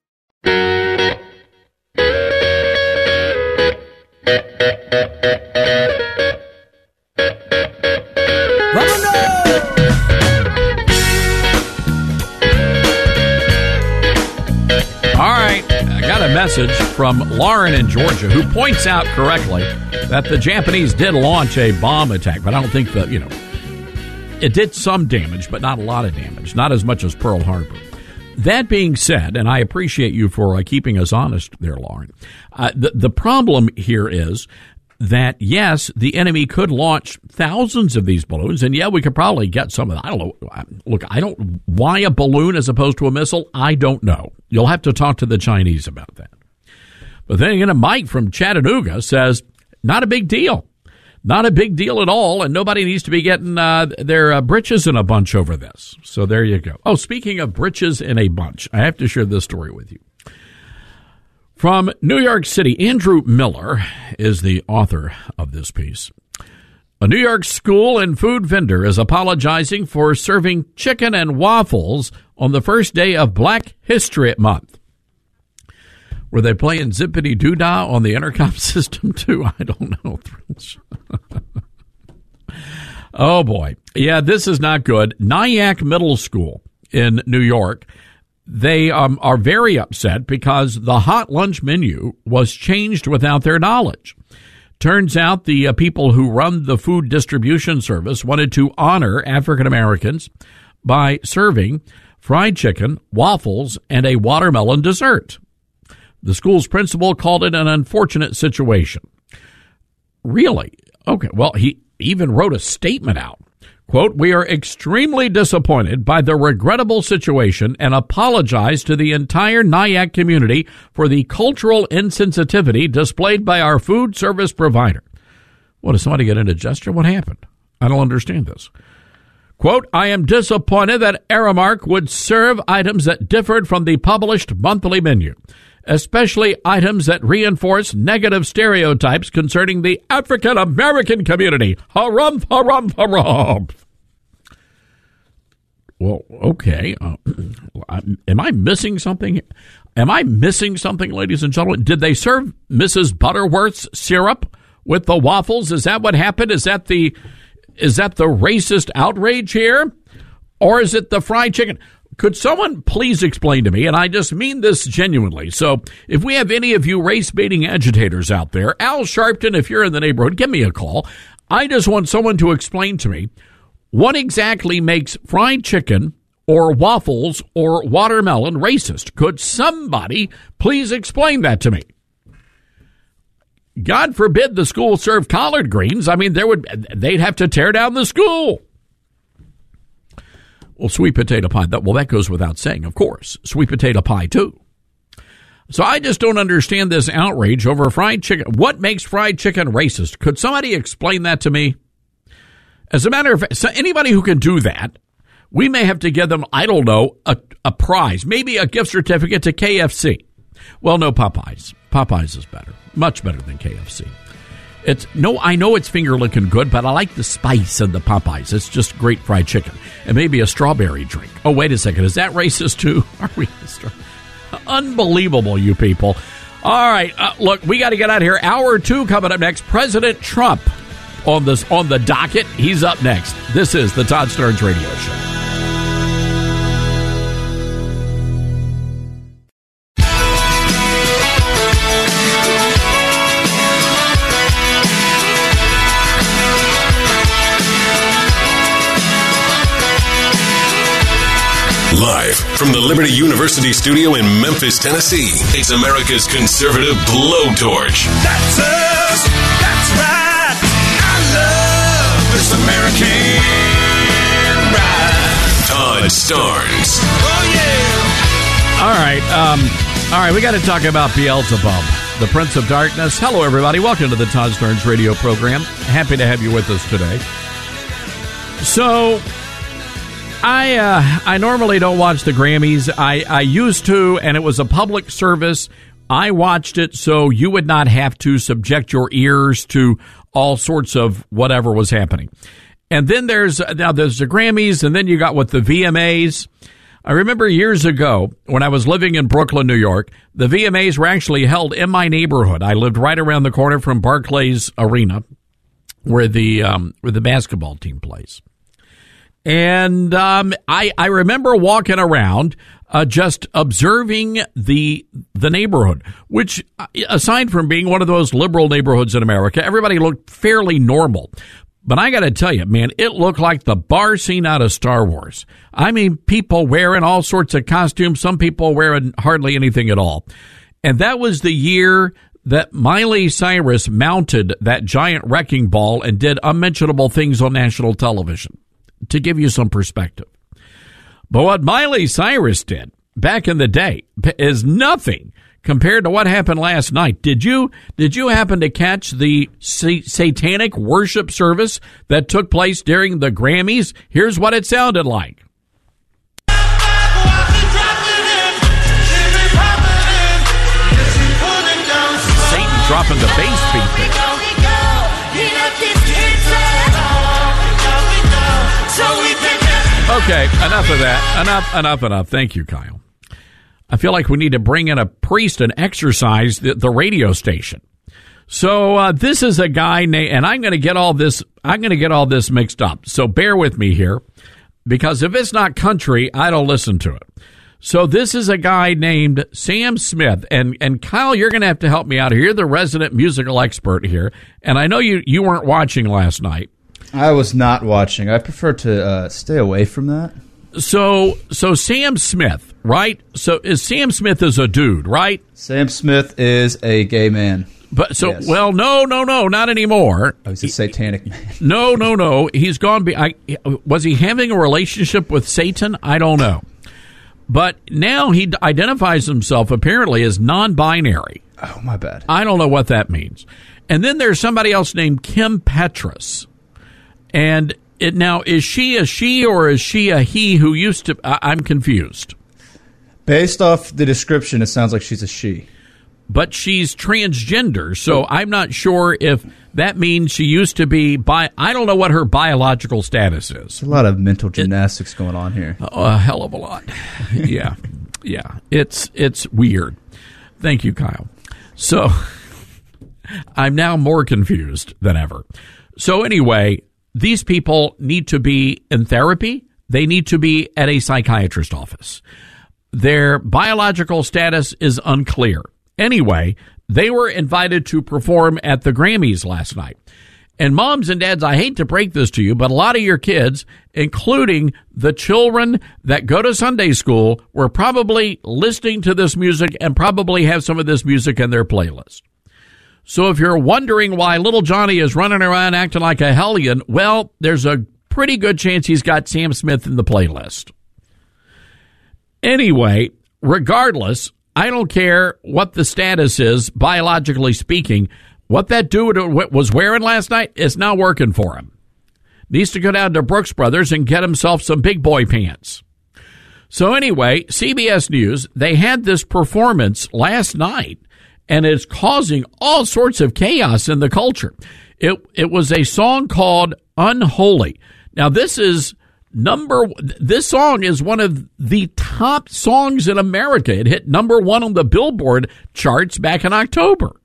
All right, I got a message from Lauren in Georgia who points out correctly that the Japanese did launch a bomb attack, but I don't think that, you know, it did some damage, but not a lot of damage, not as much as Pearl Harbor. That being said, and I appreciate you for uh, keeping us honest there, Lauren, uh, the, the problem here is that, yes, the enemy could launch thousands of these balloons, and yeah, we could probably get some of that. I don't know. Look, I don't, why a balloon as opposed to a missile? I don't know. You'll have to talk to the Chinese about that. But then again, Mike from Chattanooga says, not a big deal. Not a big deal at all, and nobody needs to be getting uh, their uh, britches in a bunch over this. So there you go. Oh, speaking of britches in a bunch, I have to share this story with you. From New York City, Andrew Miller is the author of this piece. A New York school and food vendor is apologizing for serving chicken and waffles on the first day of Black History Month. Were they playing Zippity Doo-Dah on the intercom system too? I don't know. Oh, boy. Yeah, this is not good. Nyack Middle School in New York, they um, are very upset because the hot lunch menu was changed without their knowledge. Turns out the uh, people who run the food distribution service wanted to honor African Americans by serving fried chicken, waffles, and a watermelon dessert. The school's principal called it an unfortunate situation. Really? Okay, well, he even wrote a statement out. Quote, "We are extremely disappointed by the regrettable situation and apologize to the entire Nyack community for the cultural insensitivity displayed by our food service provider." What, did somebody get indigestion? What happened? I don't understand this. Quote, "I am disappointed that Aramark would serve items that differed from the published monthly menu, especially items that reinforce negative stereotypes concerning the African American community. Harumph, harumph, harumph." Well, okay. Uh, am I missing something? Am I missing something, ladies and gentlemen? Did they serve Missus Butterworth's syrup with the waffles? Is that what happened? Is that the is that the racist outrage here? Or is it the fried chicken? Could someone please explain to me, and I just mean this genuinely, so if we have any of you race-baiting agitators out there, Al Sharpton, if you're in the neighborhood, give me a call. I just want someone to explain to me what exactly makes fried chicken or waffles or watermelon racist. Could somebody please explain that to me? God forbid the school serve collard greens. I mean, there would they'd have to tear down the school. Well, sweet potato pie, that, well, that goes without saying, of course. Sweet potato pie, too. So I just don't understand this outrage over fried chicken. What makes fried chicken racist? Could somebody explain that to me? As a matter of fact, so anybody who can do that, we may have to give them, I don't know, a, a prize, maybe a gift certificate to K F C. Well, no, Popeyes. Popeyes is better, much better than K F C. It's no, I know it's finger licking good, but I like the spice of the Popeyes. It's just great fried chicken, and maybe a strawberry drink. Oh, wait a second, is that racist too? Are we? Unbelievable, you people. All right, uh, look, we got to get out of here. Hour two coming up next. President Trump on this on the docket. He's up next. This is the Todd Starnes Radio Show. Live from the Liberty University studio in Memphis, Tennessee, it's America's conservative blowtorch. That's us. That's right. I love this American ride. Todd Starnes. Oh, yeah. All right. Um, all right. We got to talk about Beelzebub, the Prince of Darkness. Hello, everybody. Welcome to the Todd Starnes radio program. Happy to have you with us today. So, I uh, I normally don't watch the Grammys. I, I used to, and it was a public service. I watched it so you would not have to subject your ears to all sorts of whatever was happening. And then there's now there's the Grammys, and then you got what the V M As. I remember years ago when I was living in Brooklyn, New York, the V M As were actually held in my neighborhood. I lived right around the corner from Barclays Arena, where the um, where the basketball team plays. And um, I, I remember walking around uh, just observing the the neighborhood, which, aside from being one of those liberal neighborhoods in America, everybody looked fairly normal. But I got to tell you, man, it looked like the bar scene out of Star Wars. I mean, people wearing all sorts of costumes, some people wearing hardly anything at all. And that was the year that Miley Cyrus mounted that giant wrecking ball and did unmentionable things on national television. To give you some perspective. But what Miley Cyrus did back in the day is nothing compared to what happened last night. Did you did you happen to catch the sa- satanic worship service that took place during the Grammys? Here's what it sounded like. Satan dropping the bass beat there. Okay, enough of that. Enough, enough, enough. Thank you, Kyle. I feel like we need to bring in a priest and exorcise the, the radio station. So uh, this is a guy named, and I'm going to get all this. I'm going to get all this mixed up. So bear with me here, because if it's not country, I don't listen to it. So this is a guy named Sam Smith, and and Kyle, you're going to have to help me out here. You're the resident musical expert here, and I know you you weren't watching last night. I was not watching. I prefer to uh, stay away from that. So, so Sam Smith, right? So, is Sam Smith is a dude, right? Sam Smith is a gay man. But so, yes. well, no, no, no, not anymore. Oh, he's a satanic man. No, no, no. He's gone. Be, I, was he having a relationship with Satan? I don't know. But now he identifies himself apparently as non-binary. Oh, my bad. I don't know what that means. And then there's somebody else named Kim Petras. And it, now, is she a she or is she a he who used to... I, I'm confused. Based off the description, it sounds like she's a she. But she's transgender, so I'm not sure if that means she used to be... Bi- I don't know what her biological status is. There's a lot of mental gymnastics it, going on here. A hell of a lot. Yeah. Yeah. It's It's weird. Thank you, Kyle. So, I'm now more confused than ever. So anyway... These people need to be in therapy. They need to be at a psychiatrist office. Their biological status is unclear. Anyway, they were invited to perform at the Grammys last night. And moms and dads, I hate to break this to you, but a lot of your kids, including the children that go to Sunday school, were probably listening to this music and probably have some of this music in their playlist. So if you're wondering why little Johnny is running around acting like a hellion, well, there's a pretty good chance he's got Sam Smith in the playlist. Anyway, regardless, I don't care what the status is, biologically speaking. What that dude was wearing last night is not working for him. Needs to go down to Brooks Brothers and get himself some big boy pants. So anyway, C B S News, they had this performance last night, and it's causing all sorts of chaos in the culture. It it was a song called Unholy. Now, this is number, this song is one of the top songs in America. It hit number one on the Billboard charts back in October.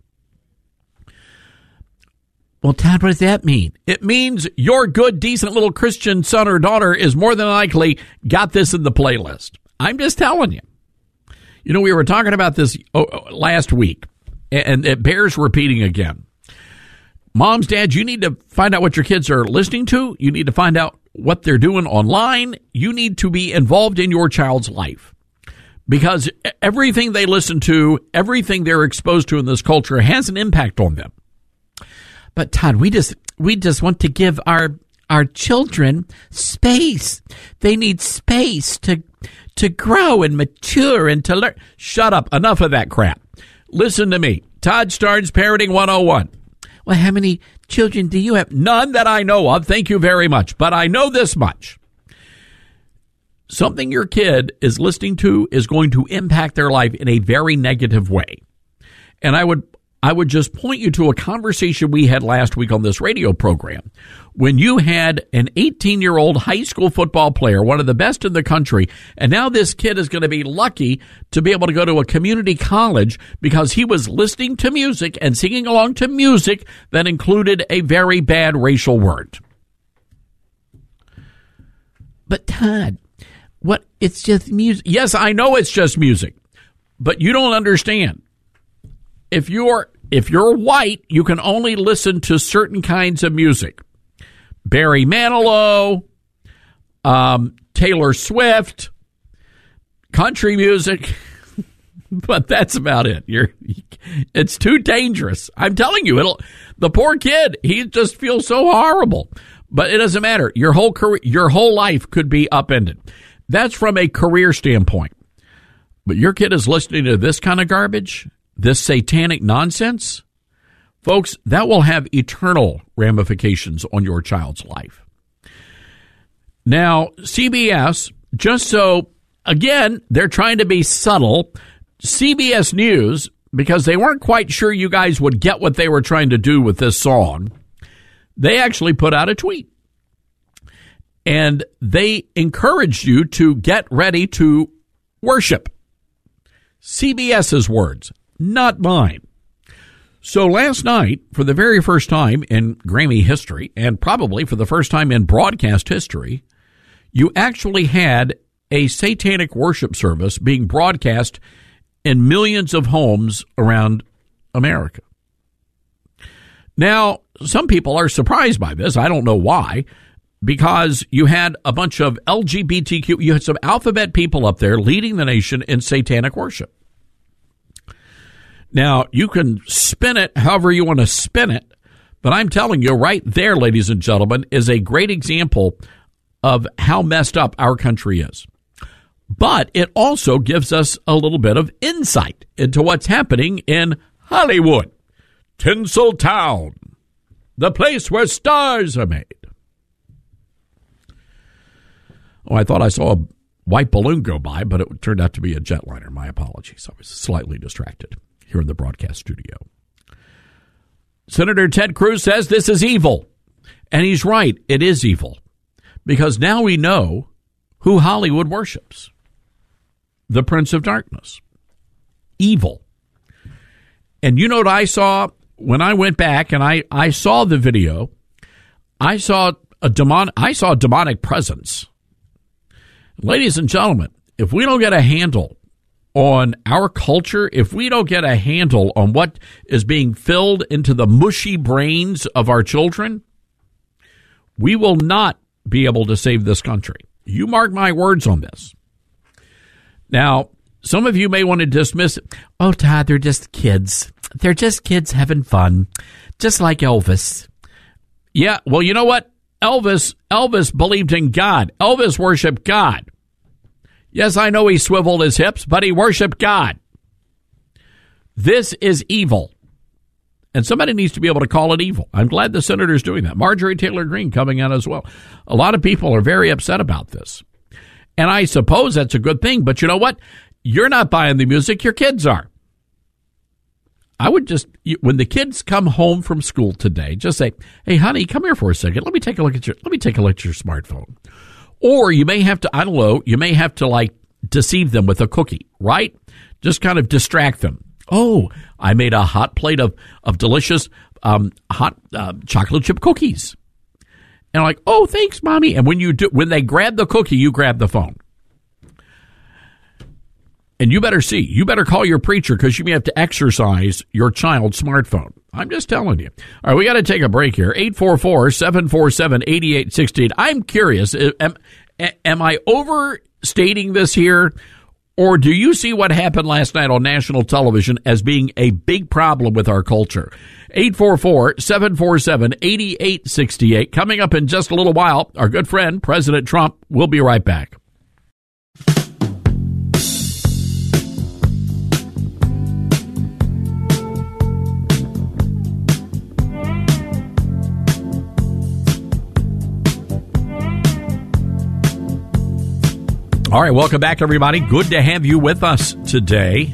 Well, Todd, what does that mean? It means your good, decent little Christian son or daughter is more than likely got this in the playlist. I'm just telling you. You know, we were talking about this last week, and it bears repeating again. Moms, dads, you need to find out what your kids are listening to. You need to find out what they're doing online. You need to be involved in your child's life, because everything they listen to, everything they're exposed to in this culture has an impact on them. But Todd, we just we just want to give our our children space. They need space to to grow and mature and to learn. Shut up. Enough of that crap. Listen to me. Todd Starnes, Parenting one oh one. Well, how many children do you have? None that I know of. Thank you very much. But I know this much. Something your kid is listening to is going to impact their life in a very negative way. And I would I would just point you to a conversation we had last week on this radio program when you had an eighteen-year-old high school football player, one of the best in the country, and now this kid is going to be lucky to be able to go to a community college because he was listening to music and singing along to music that included a very bad racial word. But Todd, what? It's just music. Yes, I know it's just music, but you don't understand. If you're if you're white, you can only listen to certain kinds of music. Barry Manilow, um, Taylor Swift, country music, but that's about it. You're it's too dangerous. I'm telling you, it'll the poor kid, he just feels so horrible. But it doesn't matter. Your whole career, your whole life could be upended. That's from a career standpoint. But your kid is listening to this kind of garbage, this satanic nonsense, folks, that will have eternal ramifications on your child's life. Now, C B S, just so, again, they're trying to be subtle, C B S News, because they weren't quite sure you guys would get what they were trying to do with this song, they actually put out a tweet. And they encouraged you to get ready to worship. CBS's words, not mine. So last night, for the very first time in Grammy history, and probably for the first time in broadcast history, you actually had a satanic worship service being broadcast in millions of homes around America. Now, some people are surprised by this. I don't know why, because you had a bunch of L G B T Q, you had some alphabet people up there leading the nation in satanic worship. Now, you can spin it however you want to spin it, but I'm telling you right there, ladies and gentlemen, is a great example of how messed up our country is. But it also gives us a little bit of insight into what's happening in Hollywood, Tinseltown, the place where stars are made. Oh, I thought I saw a white balloon go by, but it turned out to be a jetliner. My apologies. I was slightly distracted here in the broadcast studio. Senator Ted Cruz says this is evil. And he's right. It is evil. Because now we know who Hollywood worships. The Prince of Darkness. Evil. And you know what I saw when I went back and I, I saw the video? I saw a demon, I saw a demonic presence. Ladies and gentlemen, if we don't get a handle on our culture, if we don't get a handle on what is being filled into the mushy brains of our children, we will not be able to save this country. You mark my words on this. Now, some of you may want to dismiss it. Oh, Todd, they're just kids. They're just kids having fun, just like Elvis. Yeah, well, you know what? Elvis, Elvis believed in God. Elvis worshiped God. Yes, I know he swiveled his hips, but he worshiped God. This is evil. And somebody needs to be able to call it evil. I'm glad the senator's doing that. Marjorie Taylor Greene coming out as well. A lot of people are very upset about this. And I suppose that's a good thing. But you know what? You're not buying the music. Your kids are. I would just, when the kids come home from school today, just say, hey, honey, come here for a second. Let me take a look at your, let me take a look at your smartphone. Or you may have to, I don't know, you may have to like deceive them with a cookie, right? Just kind of distract them. Oh, I made a hot plate of, of delicious um, hot uh, chocolate chip cookies. And I'm like, oh, thanks, Mommy. And when you do, when they grab the cookie, you grab the phone. And you better see, you better call your preacher because you may have to exercise your child's smartphone. I'm just telling you. All right, we got to take a break here. eight four four, seven four seven, eight eight six eight. I'm curious, am, am I overstating this here? Or do you see what happened last night on national television as being a big problem with our culture? eight four four, seven four seven, eight eight six eight. Coming up in just a little while, our good friend, President Trump. We'll be right back. All right, welcome back, everybody. Good to have you with us today.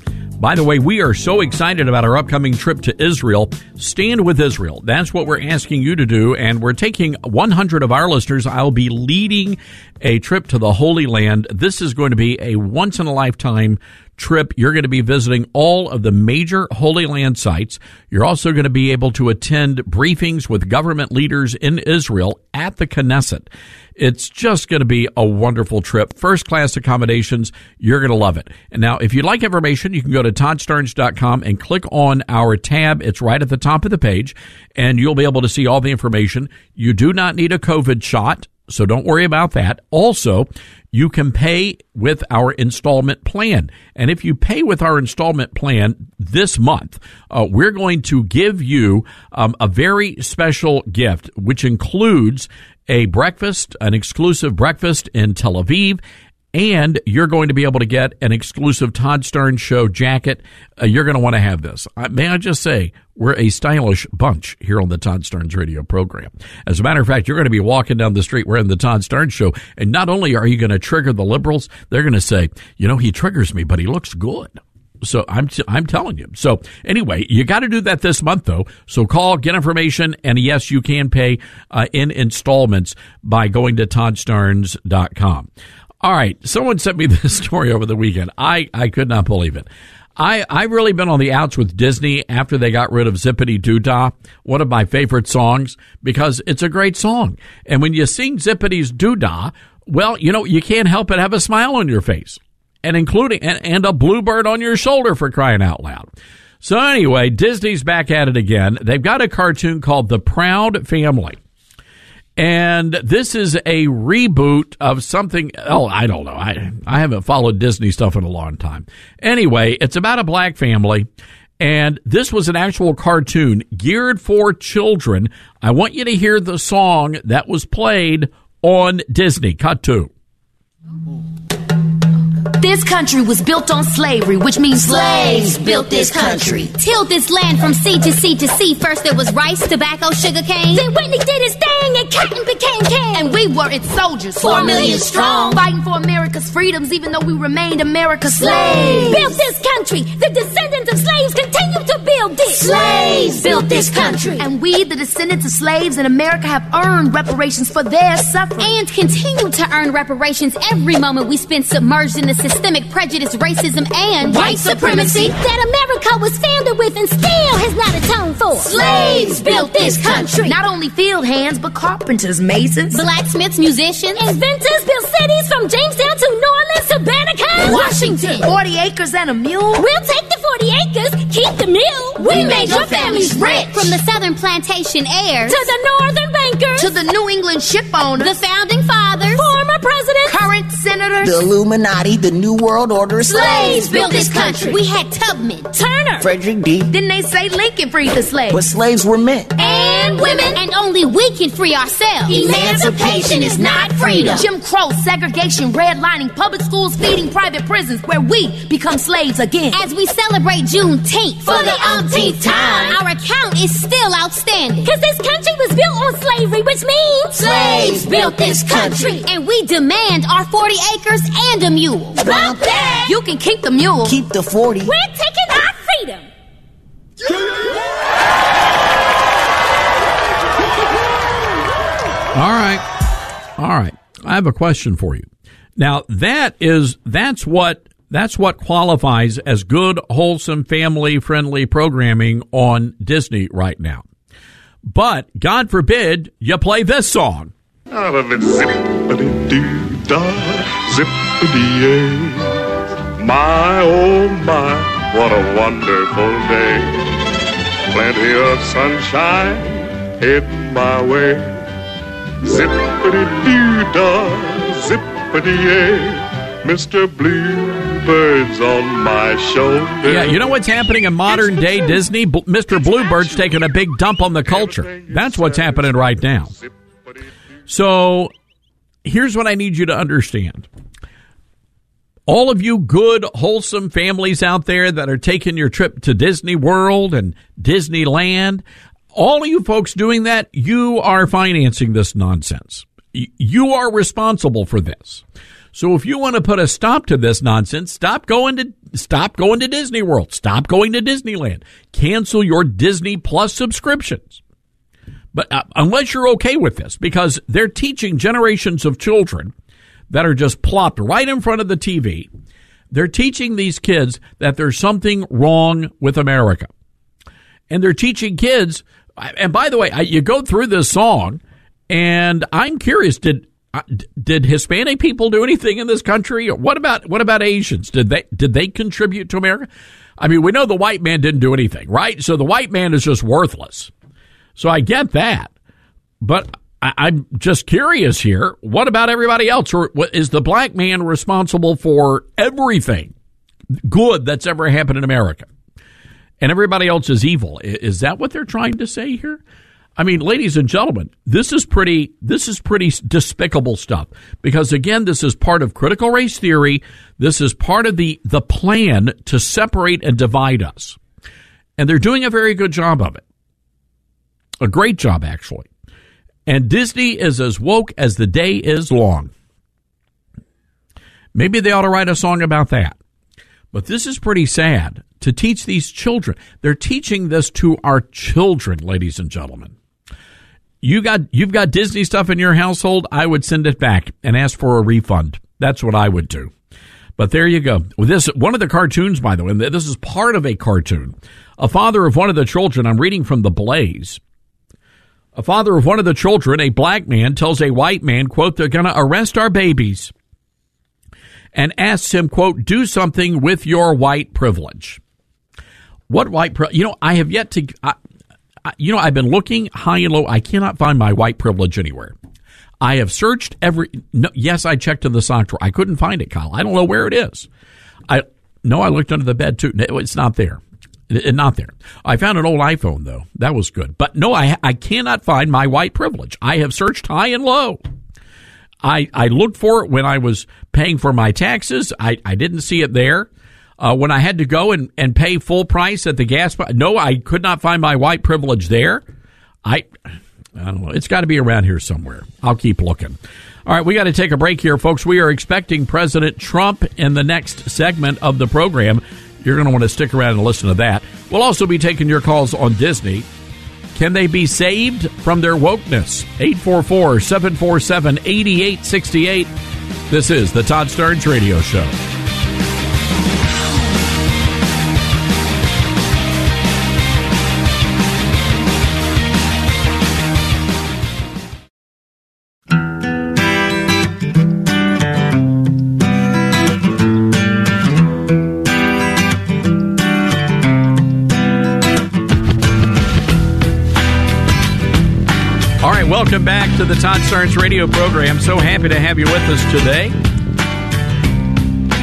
By the way, we are so excited about our upcoming trip to Israel. Stand with Israel. That's what we're asking you to do, and we're taking one hundred of our listeners. I'll be leading a trip to the Holy Land. This is going to be a once-in-a-lifetime trip. You're going to be visiting all of the major Holy Land sites. You're also going to be able to attend briefings with government leaders in Israel at the Knesset. It's just going to be a wonderful trip. First-class accommodations. You're going to love it. And now, if you'd like information, you can go to todd starnes dot com and click on our tab. It's right at the top of the page, and you'll be able to see all the information. You do not need a COVID shot, so don't worry about that. Also, you can pay with our installment plan. And if you pay with our installment plan this month, uh, we're going to give you um, a very special gift, which includes a breakfast, an exclusive breakfast in Tel Aviv, and you're going to be able to get an exclusive Todd Starnes Show jacket. Uh, you're going to want to have this. Uh, may I just say, we're a stylish bunch here on the Todd Starnes radio program. As a matter of fact, you're going to be walking down the street wearing the Todd Starnes Show, and not only are you going to trigger the liberals, they're going to say, you know, he triggers me, but he looks good. So I'm t- I'm telling you. So anyway, you got to do that this month, though. So call, get information, and yes, you can pay uh, in installments by going to todd starnes dot com. All right, someone sent me this story over the weekend. I, I could not believe it. I, I've really been on the outs with Disney after they got rid of Zippity Doo Dah, one of my favorite songs, because it's a great song. And when you sing Zippity's Doo Dah, well, you know, you can't help but have a smile on your face. And including and, and a bluebird on your shoulder, for crying out loud. So anyway, Disney's back at it again. They've got a cartoon called The Proud Family. And this is a reboot of something. Oh, I don't know. I I haven't followed Disney stuff in a long time. Anyway, it's about a black family. And this was an actual cartoon geared for children. I want you to hear the song that was played on Disney. Cut to. This country was built on slavery, which means slaves built this country. Tilled this land from sea to sea to sea. First there was rice, tobacco, sugar cane. Then Whitney did his thing and cotton became king. And we were its soldiers, four million strong, fighting for America's freedoms, even though we remained America's slaves. Built this country. The descendants of slaves continue to build this. Slaves built this country. And we, the descendants of slaves in America, have earned reparations for their suffering. And continue to earn reparations every moment we spend submerged in the systemic prejudice, racism, and white supremacy that America was founded with and still has not atoned for. Slaves built this country. Not only field hands, but carpenters, masons, blacksmiths, musicians, inventors built cities from Jamestown to New Orleans to Banneker, Washington. Forty acres and a mule. We'll take the forty acres, keep the mule. We, we made your families rich. From the southern plantation heirs to the northern bankers to the New England ship owners, the founding fathers, former presidents, current senators, The Illuminati, the New World Order. Slaves built this country. We had Tubman, Turner, Frederick D. Then they say Lincoln freed the slaves. But slaves were men. And women. And only we can free ourselves. Emancipation is not freedom. Jim Crow, segregation, redlining, public schools, feeding private prisons, where we become slaves again. As we celebrate Juneteenth for the umpteenth time, our account is still outstanding. Cause this country was built on slavery, which means slaves built this country. And we demand our forty acres and a mule. Bump that! You can keep the mule. Keep the forty. We're taking our freedom. All right. All right. I have a question for you. Now, that is, that's what, that's what qualifies as good, wholesome, family-friendly programming on Disney right now. But, God forbid, you play this song. Zippity-doo-dah, zippity-yay. My, oh my, what a wonderful day. Plenty of sunshine heading my way. Zippity-doo-dah, zippity-yay. Mister Bluebird's on my shoulder. Yeah, you know what's happening in modern day Disney? B- Mister Bluebird's taking a big dump on the culture. That's what's happening right now. So, here's what I need you to understand. All of you good, wholesome families out there that are taking your trip to Disney World and Disneyland, all of you folks doing that, you are financing this nonsense. You are responsible for this. So if you want to put a stop to this nonsense, stop going to stop going to Disney World, stop going to Disneyland, cancel your Disney Plus subscriptions. But uh, unless you're okay with this, because they're teaching generations of children that are just plopped right in front of the T V, they're teaching these kids that there's something wrong with America. And they're teaching kids, and by the way, I, you go through this song, and I'm curious, did uh, did Hispanic people do anything in this country? What about what about Asians? Did they did they contribute to America? I mean, we know the white man didn't do anything, right? So the white man is just worthless. So I get that, but I, I'm just curious here. What about everybody else? Or is the black man responsible for everything good that's ever happened in America? And everybody else is evil. Is that what they're trying to say here? I mean, ladies and gentlemen, this is pretty, this is pretty despicable stuff. Because again, this is part of critical race theory. This is part of the, the plan to separate and divide us. And they're doing a very good job of it. A great job, actually. And Disney is as woke as the day is long. Maybe they ought to write a song about that. But this is pretty sad to teach these children. They're teaching this to our children, ladies and gentlemen. You got, you've got Disney stuff in your household, I would send it back and ask for a refund. That's what I would do. But there you go. This, one of the cartoons, by the way, this is part of a cartoon. A father of one of the children, I'm reading from The Blaze. A father of one of the children, a black man, tells a white man, quote, they're going to arrest our babies, and asks him, quote, do something with your white privilege. What white privilege? You know, I have yet to, I, I, you know, I've been looking high and low. I cannot find my white privilege anywhere. I have searched every, no, yes, I checked in the sock drawer. I couldn't find it, Kyle. I don't know where it is. I, no, I looked under the bed too. No, it's not there. It, not there. I found an old iPhone, though. That was good. But no, I I cannot find my white privilege. I have searched high and low. I I looked for it when I was paying for my taxes. I, I didn't see it there. Uh, when I had to go and, and pay full price at the gas, no, I could not find my white privilege there. I, I don't know. It's got to be around here somewhere. I'll keep looking. All right, we got to take a break here, folks. We are expecting President Trump in the next segment of the program. You're going to want to stick around and listen to that. We'll also be taking your calls on Disney. Can they be saved from their wokeness? eight four four, seven four seven, eight eight six eight. This is the Todd Starnes Radio Show. Welcome back to the Todd Starnes radio program. So happy to have you with us today.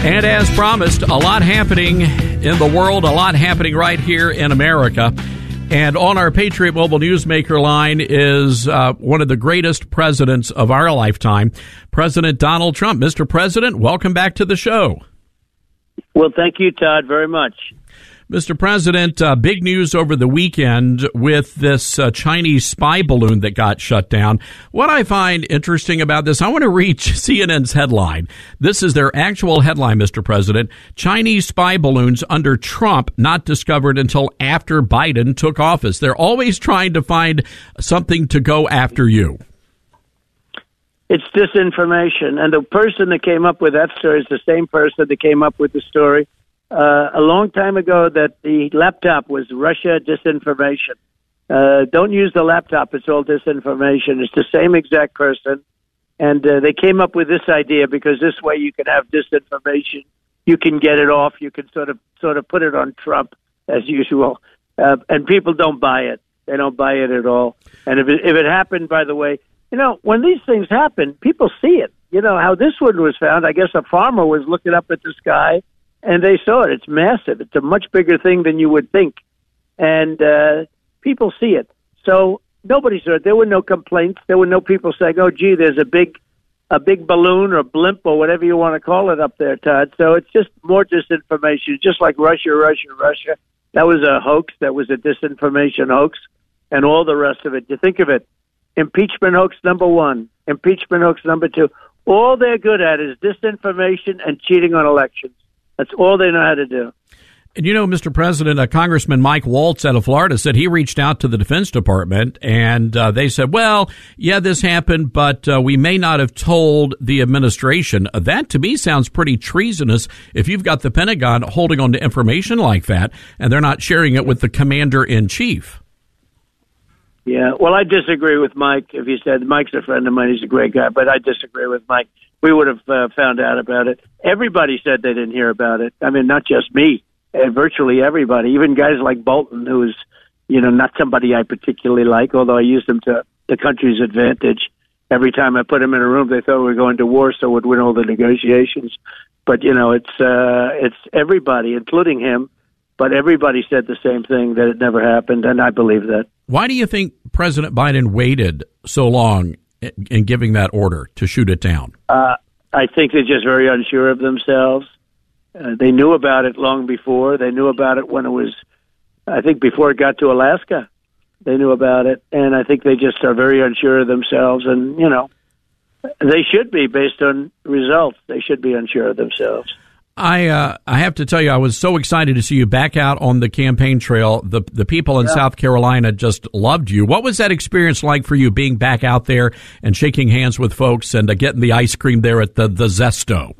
And as promised, a lot happening in the world, a lot happening right here in America. And on our Patriot Mobile Newsmaker line is uh, one of the greatest presidents of our lifetime, President Donald Trump. Mister President, welcome back to the show. Well, thank you, Todd, very much. Mister President, uh, big news over the weekend with this uh, Chinese spy balloon that got shut down. What I find interesting about this, I want to read C N N's headline. This is their actual headline, Mister President. Chinese spy balloons under Trump not discovered until after Biden took office. They're always trying to find something to go after you. It's disinformation. And the person that came up with that story is the same person that came up with the story Uh, a long time ago that the laptop was Russia disinformation. Uh, don't use the laptop. It's all disinformation. It's the same exact person. And uh, they came up with this idea because this way you can have disinformation. You can get it off. You can sort of sort of put it on Trump as usual. Uh, and people don't buy it. They don't buy it at all. And if it, if it happened, by the way, you know, when these things happen, people see it. You know, how this one was found, I guess a farmer was looking up at the sky, and they saw it. It's massive. It's a much bigger thing than you would think. And uh, people see it. So nobody saw it. There were no complaints. There were no people saying, oh, gee, there's a big a big balloon or blimp or whatever you want to call it up there, Todd. So it's just more disinformation, just like Russia, Russia, Russia. That was a hoax. That was a disinformation hoax. And all the rest of it. You think of it. Impeachment hoax number one. Impeachment hoax number two. All they're good at is disinformation and cheating on elections. That's all they know how to do. And you know, Mister President, uh, Congressman Mike Waltz out of Florida said he reached out to the Defense Department, and uh, they said, well, yeah, this happened, but uh, we may not have told the administration. Uh, that, to me, sounds pretty treasonous if you've got the Pentagon holding on to information like that, and they're not sharing it with the commander-in-chief. Yeah, well, I disagree with Mike. If he said Mike's a friend of mine, he's a great guy, but I disagree with Mike. We would have uh, found out about it. Everybody said they didn't hear about it. I mean, not just me, uh, virtually everybody, even guys like Bolton, who is, you know, not somebody I particularly like, although I used him to the country's advantage. Every time I put him in a room, they thought we were going to war, so would win all the negotiations. But, you know, it's uh, it's everybody, including him. But everybody said the same thing, that it never happened, and I believe that. Why do you think President Biden waited so long in giving that order to shoot it down? Uh, I think they're just very unsure of themselves. Uh, they knew about it long before. They knew about it when it was, I think, before it got to Alaska. They knew about it, and I think they just are very unsure of themselves. And, you know, they should be based on results. They should be unsure of themselves. I uh, I have to tell you, I was so excited to see you back out on the campaign trail. The the people in yeah. South Carolina just loved you. What was that experience like for you, being back out there and shaking hands with folks and uh, getting the ice cream there at the, the Zesto?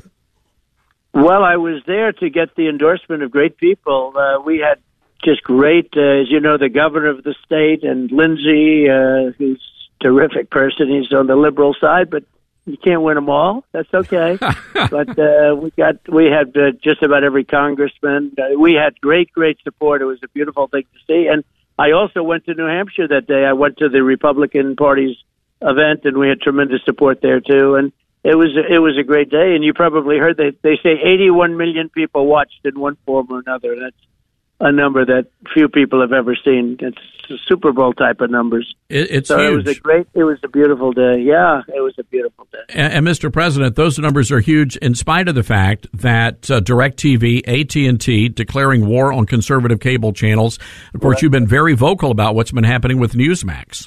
Well, I was there to get the endorsement of great people. Uh, we had just great, uh, as you know, the governor of the state and Lindsey, uh, who's a terrific person. He's on the liberal side, but you can't win them all. That's okay. But uh, we got we had uh, just about every congressman. Uh, we had great, great support. It was a beautiful thing to see. And I also went to New Hampshire that day. I went to the Republican Party's event, and we had tremendous support there too. And it was it was a great day. And you probably heard they they say eighty-one million people watched in one form or another. That's a number that few people have ever seen. It's Super Bowl type of numbers. It, it's so huge. It was a great. It was a beautiful day. Yeah, it was a beautiful day. And, and Mister President, those numbers are huge in spite of the fact that uh, DirecTV, A T and T declaring war on conservative cable channels. Of course, right. You've been very vocal about what's been happening with Newsmax.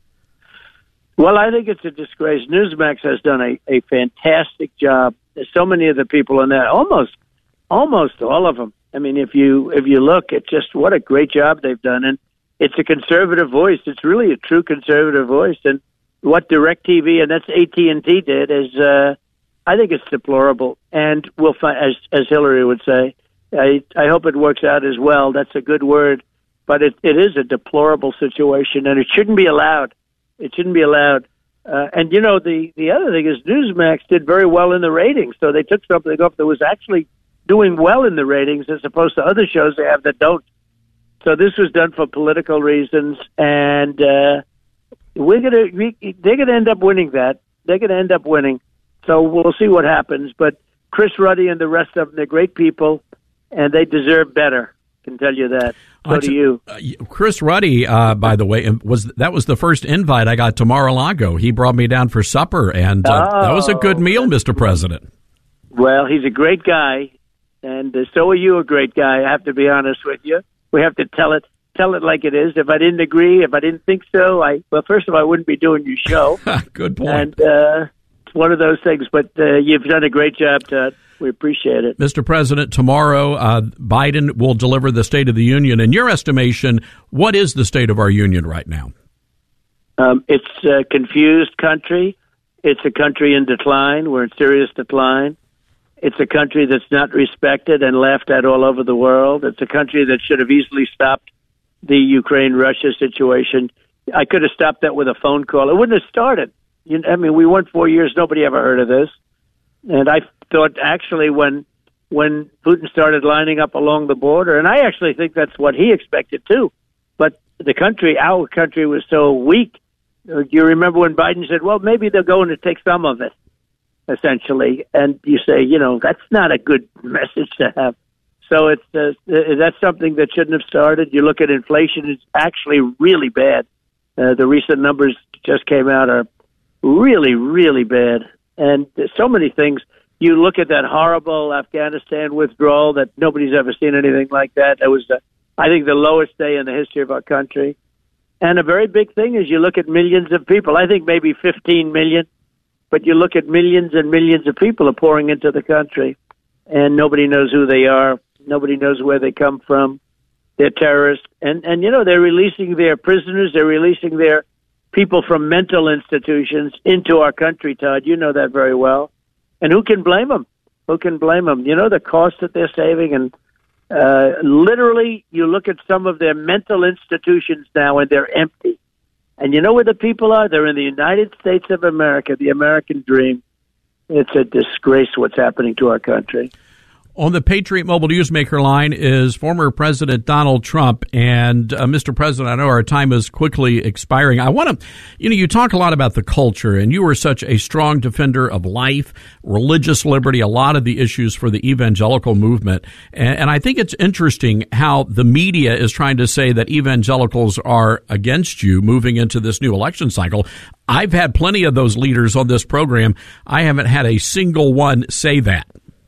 Well, I think it's a disgrace. Newsmax has done a, a fantastic job. There's so many of the people in that, almost, almost all of them. I mean, if you if you look, it's just what a great job they've done, and it's a conservative voice. It's really a true conservative voice, and what DirecTV and that's A T and T did is, uh, I think it's deplorable. And we'll find, as as Hillary would say, I I hope it works out as well. That's a good word, but it it is a deplorable situation, and it shouldn't be allowed. It shouldn't be allowed. Uh, and you know, the the other thing is Newsmax did very well in the ratings, so they took something off that was actually doing well in the ratings as opposed to other shows they have that don't. So this was done for political reasons, and uh, we're gonna we, they're gonna end up winning that. They're gonna end up winning. So we'll see what happens. But Chris Ruddy and the rest of them, they're great people, and they deserve better. I can tell you that. So Uh, do you. uh, Chris Ruddy, uh, by the way, was that was the first invite I got to Mar-a-Lago. He brought me down for supper, and uh, that was a good meal, Mister President. Well, he's a great guy, and uh, so are you a great guy. I have to be honest with you. We have to tell it tell it like it is. If I didn't agree, if I didn't think so, I well, first of all, I wouldn't be doing your show. Good point. And uh, it's one of those things. But uh, you've done a great job, Todd. We appreciate it. Mister President, tomorrow uh, Biden will deliver the State of the Union. In your estimation, what is the state of our union right now? Um, it's a confused country. It's a country in decline. We're in serious decline. It's a country that's not respected and laughed at all over the world. It's a country that should have easily stopped the Ukraine-Russia situation. I could have stopped that with a phone call. It wouldn't have started. You know, I mean, we went four years. Nobody ever heard of this. And I thought, actually, when when Putin started lining up along the border, and I actually think that's what he expected, too. But the country, our country, was so weak. Do you remember when Biden said, well, maybe they're going to take some of it, essentially? And you say, you know, that's not a good message to have. So it's uh, that's something that shouldn't have started. You look at inflation, it's actually really bad. Uh, the recent numbers just came out are really, really bad. And there's so many things. You look at that horrible Afghanistan withdrawal that nobody's ever seen anything like that. It was, uh, I think, the lowest day in the history of our country. And a very big thing is you look at millions of people. I think maybe fifteen million, but you look at millions and millions of people are pouring into the country, and nobody knows who they are. Nobody knows where they come from. They're terrorists. And, and you know, they're releasing their prisoners. They're releasing their people from mental institutions into our country, Todd. You know that very well. And who can blame them? Who can blame them? You know, the cost that they're saving. And uh, literally, you look at some of their mental institutions now, and they're empty. And you know where the people are? They're in the United States of America, the American dream. It's a disgrace what's happening to our country. On the Patriot Mobile Newsmaker line is former President Donald Trump. And, uh, Mister President, I know our time is quickly expiring. I want to, you know, you talk a lot about the culture, and you were such a strong defender of life, religious liberty, a lot of the issues for the evangelical movement. And, and I think it's interesting how the media is trying to say that evangelicals are against you moving into this new election cycle. I've had plenty of those leaders on this program. I haven't had a single one say that.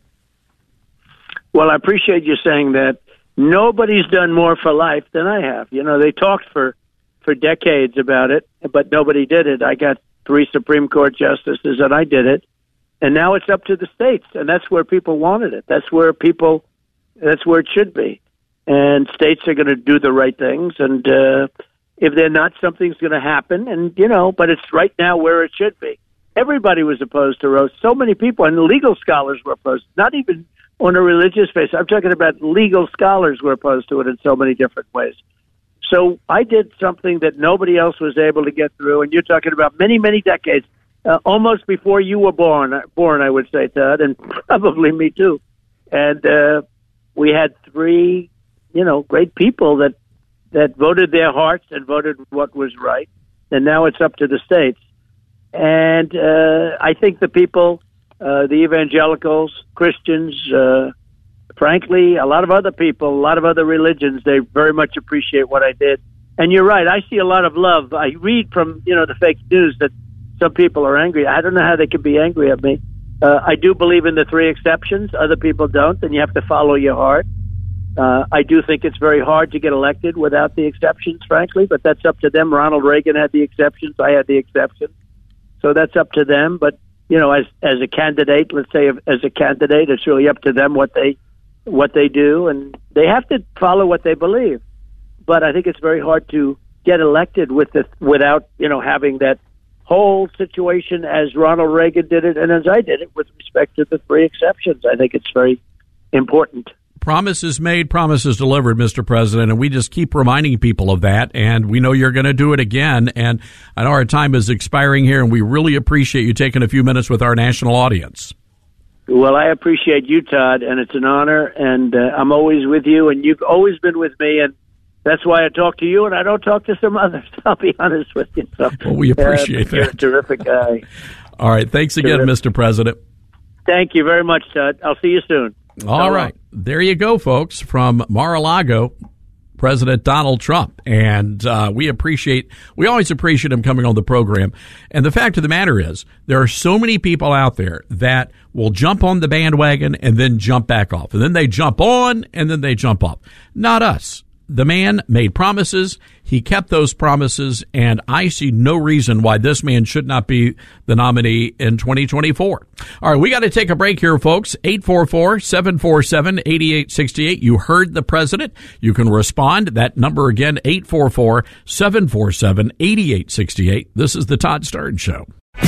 Well, I appreciate you saying that. Nobody's done more for life than I have. You know, they talked for, for decades about it, but nobody did it. I got three Supreme Court justices, and I did it. And now it's up to the states, and that's where people wanted it. That's where people, that's where it should be. And states are going to do the right things, and uh, if they're not, something's going to happen. And, you know, but it's right now where it should be. Everybody was opposed to Roe. So many people, and legal scholars were opposed, not even on a religious basis. I'm talking about legal scholars were opposed to it in so many different ways. So I did something that nobody else was able to get through, and you're talking about many, many decades, uh, almost before you were born, born, I would say, Todd, and probably me too. And uh, we had three, you know, great people that, that voted their hearts and voted what was right, and now it's up to the states. And uh, I think the people... Uh, the evangelicals, Christians, uh, frankly, a lot of other people, a lot of other religions, they very much appreciate what I did. And you're right, I see a lot of love. I read from, you know, the fake news that some people are angry. I don't know how they can be angry at me. Uh, I do believe in the three exceptions. Other people don't, and you have to follow your heart. Uh, I do think it's very hard to get elected without the exceptions, frankly, but that's up to them. Ronald Reagan had the exceptions. I had the exceptions. So that's up to them. But you know, as as a candidate, let's say as a candidate, it's really up to them what they what they do, and they have to follow what they believe. But I think it's very hard to get elected with the, without, you know, having that whole situation as Ronald Reagan did it and as I did it with respect to the three exceptions. I think it's very important. Promises made, promises delivered, Mister President, and we just keep reminding people of that, and we know you're going to do it again, and I know our time is expiring here, and we really appreciate you taking a few minutes with our national audience. Well, I appreciate you, Todd, and it's an honor, and uh, I'm always with you, and you've always been with me, and that's why I talk to you, and I don't talk to some others, I'll be honest with you. So, well, we appreciate uh, that. You're a terrific guy. All right, thanks again, Terrific. Mister President. Thank you very much, Tud. I'll see you soon. All So right. There you go, folks, from Mar-a-Lago, President Donald Trump. And uh, we appreciate, we always appreciate him coming on the program. And the fact of the matter is, there are so many people out there that will jump on the bandwagon and then jump back off. And then they jump on and then they jump off. Not us. The man made promises. He kept those promises, and I see no reason why this man should not be the nominee in twenty twenty-four. All right, we got to take a break here, folks. eight four four, seven four seven, eight eight six eight. You heard the president. You can respond. That number again, eight four four, seven four seven, eight eight six eight. This is the Todd Stern Show.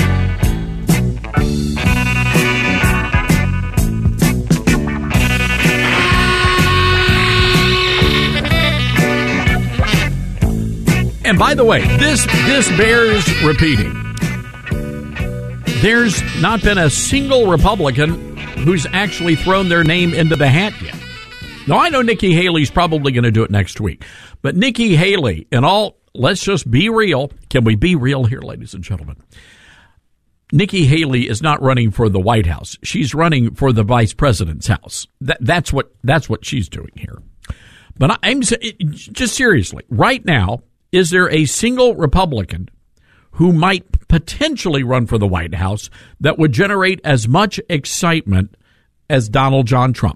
And by the way, this this bears repeating. There's not been a single Republican who's actually thrown their name into the hat yet. Now, I know Nikki Haley's probably going to do it next week. But Nikki Haley, and all, let's just be real. Can we be real here, ladies and gentlemen? Nikki Haley is not running for the White House. She's running for the vice president's house. That, that's what that's what she's doing here. But I'm just seriously, right now, is there a single Republican who might potentially run for the White House that would generate as much excitement as Donald John Trump?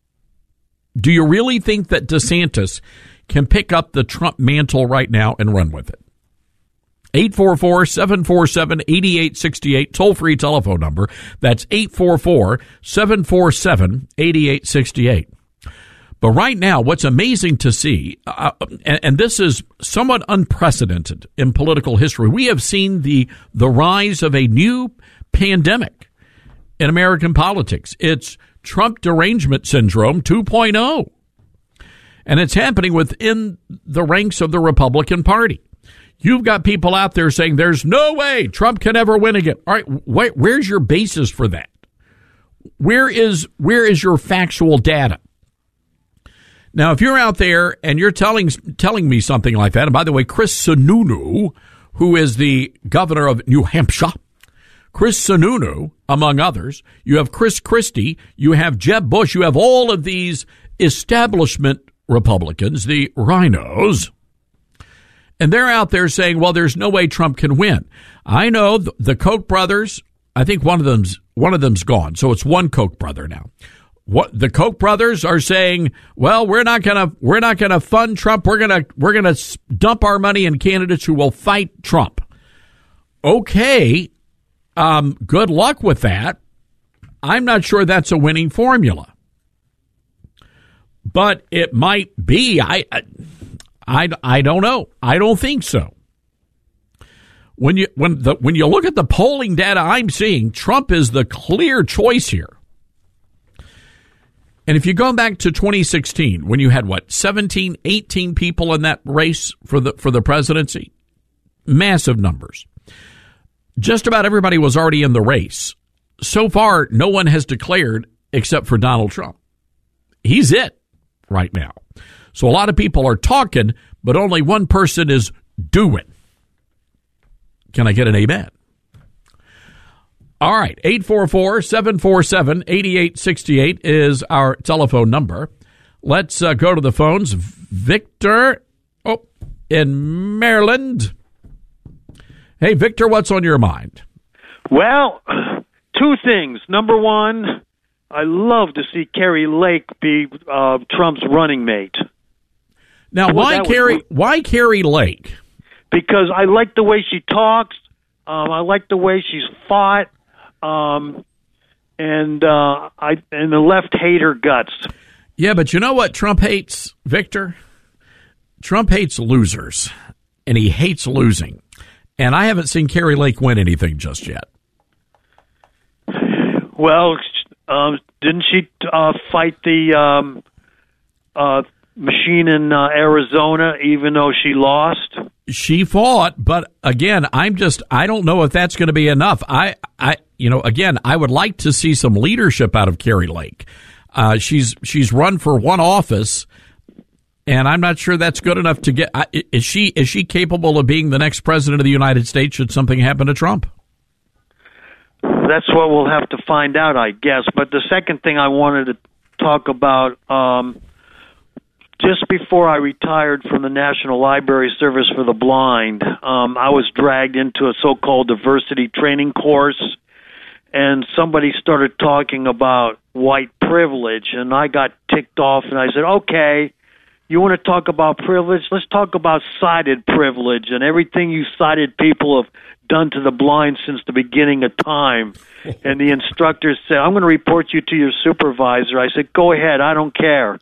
Do you really think that DeSantis can pick up the Trump mantle right now and run with it? eight four four, seven four seven, eight eight six eight, toll-free telephone number. That's eight four four, seven four seven, eight eight six eight. But right now, what's amazing to see, uh, and, and this is somewhat unprecedented in political history, we have seen the the rise of a new pandemic in American politics. It's Trump derangement syndrome two point oh. And it's happening within the ranks of the Republican Party. You've got people out there saying there's no way Trump can ever win again. All right, wh- where's your basis for that? Where is where is your factual data? Now, if you're out there and you're telling telling me something like that, and by the way, Chris Sununu, who is the governor of New Hampshire, Chris Sununu, among others, you have Chris Christie, you have Jeb Bush, you have all of these establishment Republicans, the rhinos, and they're out there saying, well, there's no way Trump can win. I know the, the Koch brothers, I think one of them's one of them's gone, so it's one Koch brother now. What the Koch brothers are saying, well, we're not gonna we're not gonna fund Trump. We're gonna we're gonna dump our money in candidates who will fight Trump. Okay, um, good luck with that. I'm not sure that's a winning formula, but it might be. I I I don't know. I don't think so. When you when the when you look at the polling data I'm seeing, Trump is the clear choice here. And if you go back to twenty sixteen, when you had, what, seventeen, eighteen people in that race for the for the presidency, massive numbers. Just about everybody was already in the race. So far, no one has declared except for Donald Trump. He's it right now. So a lot of people are talking, but only one person is doing. Can I get an amen? All right, eight four four, seven four seven, eight eight six eight is our telephone number. Let's uh, go to the phones. Victor, oh, in Maryland. Hey, Victor, what's on your mind? Well, two things. Number one, I love to see Kari Lake be uh, Trump's running mate. Now, Well, why that Kari? was- Why Kari Lake? Because I like the way she talks. Um, I like the way she's fought. Um, and uh, I and the left hate her guts. Yeah, but you know what Trump hates, Victor? Trump hates losers, and he hates losing. And I haven't seen Kari Lake win anything just yet. Well, um, didn't she uh, fight the um, uh, machine in uh, Arizona, even though she lost? She fought, but again, I'm just, I don't know if that's going to be enough. I, I, you know, again, I would like to see some leadership out of Kari Lake. Uh, she's, she's run for one office, and I'm not sure that's good enough to get, I, is she, is she capable of being the next president of the United States should something happen to Trump? that's what we'll have to find out, I guess. But the second thing I wanted to talk about, um, just before I retired from the National Library Service for the Blind, um, I was dragged into a so-called diversity training course, and somebody started talking about white privilege, and I got ticked off, and I said, okay, you want to talk about privilege? Let's talk about cited privilege and everything you cited people have done to the blind since the beginning of time. And the instructor said, I'm going to report you to your supervisor. I said, go ahead, I don't care.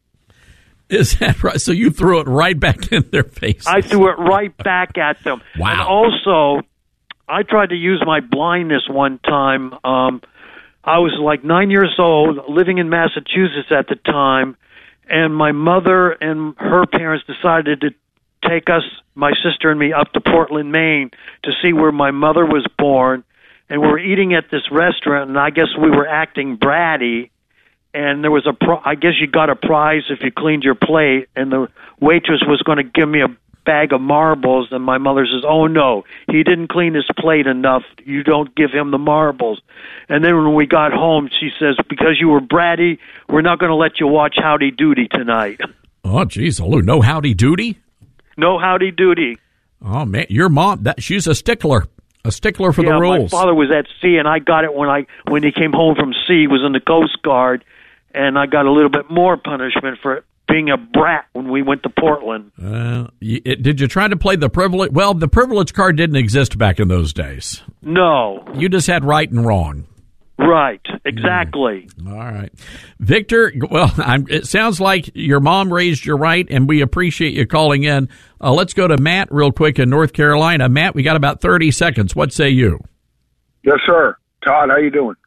Is that right? So you threw it right back in their face. I threw it right back at them. Wow. And also, I tried to use my blindness one time. Um, I was like nine years old, living in Massachusetts at the time, and my mother and her parents decided to take us, my sister and me, up to Portland, Maine to see where my mother was born. And we were eating at this restaurant, and I guess we were acting bratty. And there was a, pro- I guess you got a prize if you cleaned your plate. And the waitress was going to give me a bag of marbles, and my mother says, oh, no, he didn't clean his plate enough. You don't give him the marbles. And then when we got home, she says, because you were bratty, we're not going to let you watch Howdy Doody tonight. Oh, geez. Oh, no Howdy Doody? No Howdy Doody. Oh, man. Your mom, that she's a stickler. A stickler for yeah, the rules. My father was at sea, and I got it when I when he came home from sea. He was in the Coast Guard, and I got a little bit more punishment for being a brat when we went to Portland. Uh, you, it, did you try to play the privilege? Well, the privilege card didn't exist back in those days. No. You just had right and wrong. Right, exactly. Mm. All right. Victor, well, I'm, it sounds like your mom raised you right, and we appreciate you calling in. Uh, let's go to Matt real quick in North Carolina. Matt, we got about thirty seconds. What say you? Yes, sir. Todd, how you doing?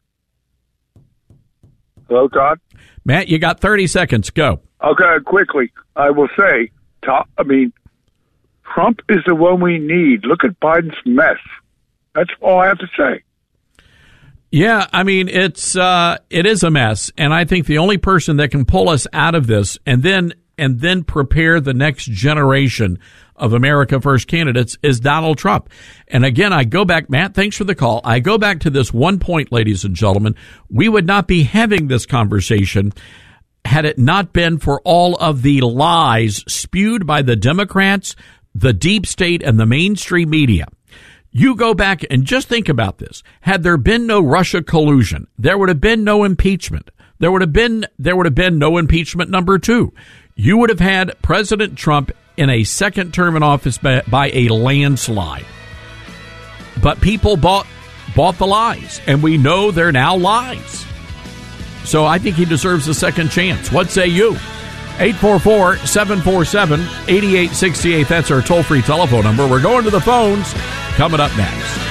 Hello, Todd? Matt, you got thirty seconds. Go. Okay, quickly. I will say, Todd, I mean, Trump is the one we need. Look at Biden's mess. That's all I have to say. Yeah, I mean, it's uh, it is a mess, and I think the only person that can pull us out of this and then and then prepare the next generation of America First candidates is Donald Trump. And again, I go back, Matt, thanks for the call. I go back to this one point, ladies and gentlemen. We would not be having this conversation had it not been for all of the lies spewed by the Democrats, the deep state, and the mainstream media. You go back and just think about this. Had there been no Russia collusion, there would have been no impeachment. There would have been there would have been no impeachment number two. You would have had President Trump in a second term in office by, by a landslide. But people bought bought the lies, and we know they're now lies. So I think he deserves a second chance. What say you? eight four four, seven four seven, eight eight six eight. That's our toll-free telephone number. We're going to the phones. Coming up next.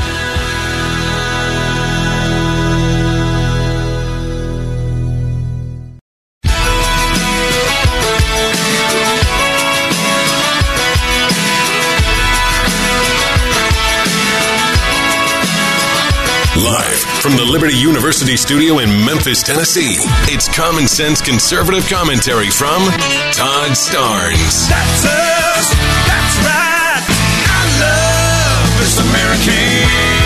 Live from the Liberty University studio in Memphis, Tennessee, it's Common Sense Conservative Commentary from Todd Starnes. That's us. That's right. I love this American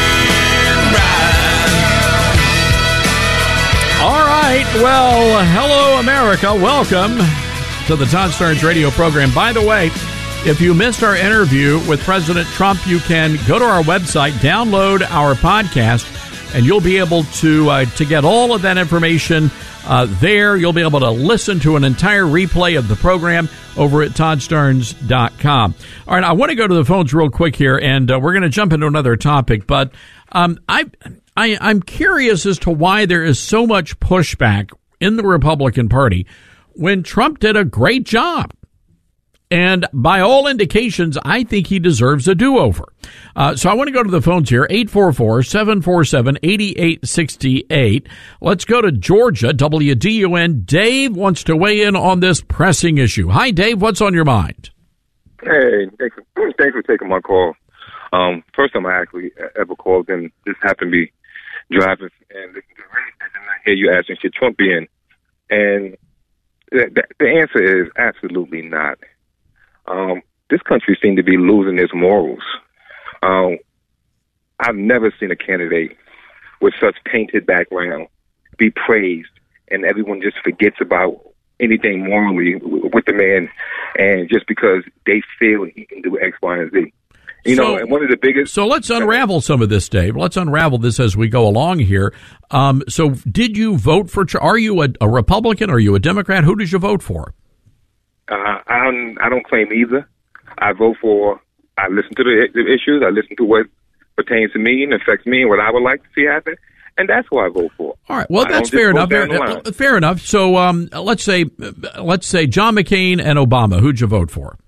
ride. All right. Well, hello, America. Welcome to the Todd Starnes radio program. By the way, if you missed our interview with President Trump, you can go to our website, download our podcast, and you'll be able to uh, to get all of that information uh, there. You'll be able to listen to an entire replay of the program over at todd starnes dot com. All right, I want to go to the phones real quick here, and uh, we're going to jump into another topic. But um, I, I, I'm curious as to why there is so much pushback in the Republican Party when Trump did a great job. And by all indications, I think he deserves a do-over. Uh, so I want to go to the phones here, eight four four, seven four seven, eight eight six eight. Let's go to Georgia, W D U N. Dave wants to weigh in on this pressing issue. Hi, Dave. What's on your mind? Hey, thanks for, thanks for taking my call. Um, first time I actually ever called, and this happened to be driving and listening to the radio station, and I hear you asking, should Trump be in? And the, the, the answer is absolutely not. Um, this country seems to be losing its morals. Um, I've never seen a candidate with such tainted background be praised, and everyone just forgets about anything morally with the man, and just because they feel he can do X, Y, and Z. You so, know, and one of the biggest. So let's unravel some of this, Dave. Let's unravel this as we go along here. Um, so, did you vote for? Are you a, a Republican? Are you a Democrat? Who did you vote for? Uh, I don't. I don't claim either. I vote for. I listen to the, the issues. I listen to what pertains to me and affects me, and what I would like to see happen. And that's who I vote for. All right. Well, that's fair enough. Fair, fair enough. So, um, let's say, let's say John McCain and Obama. Who'd you vote for?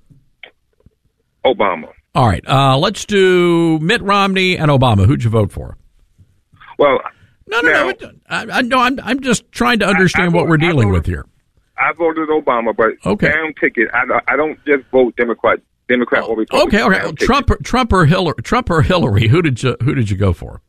Obama. All right. Uh, let's do Mitt Romney and Obama. Who'd you vote for? Well, no, no, now, no. I, I, no, I'm, I'm just trying to understand I, I what voted, we're dealing voted, with here. I voted Obama, but okay. down ticket. I, I don't just vote Democrat, Democrat or Republican. Okay, okay. Trump, Trump or Hillary? Trump or Hillary? Who did you, who did you go for?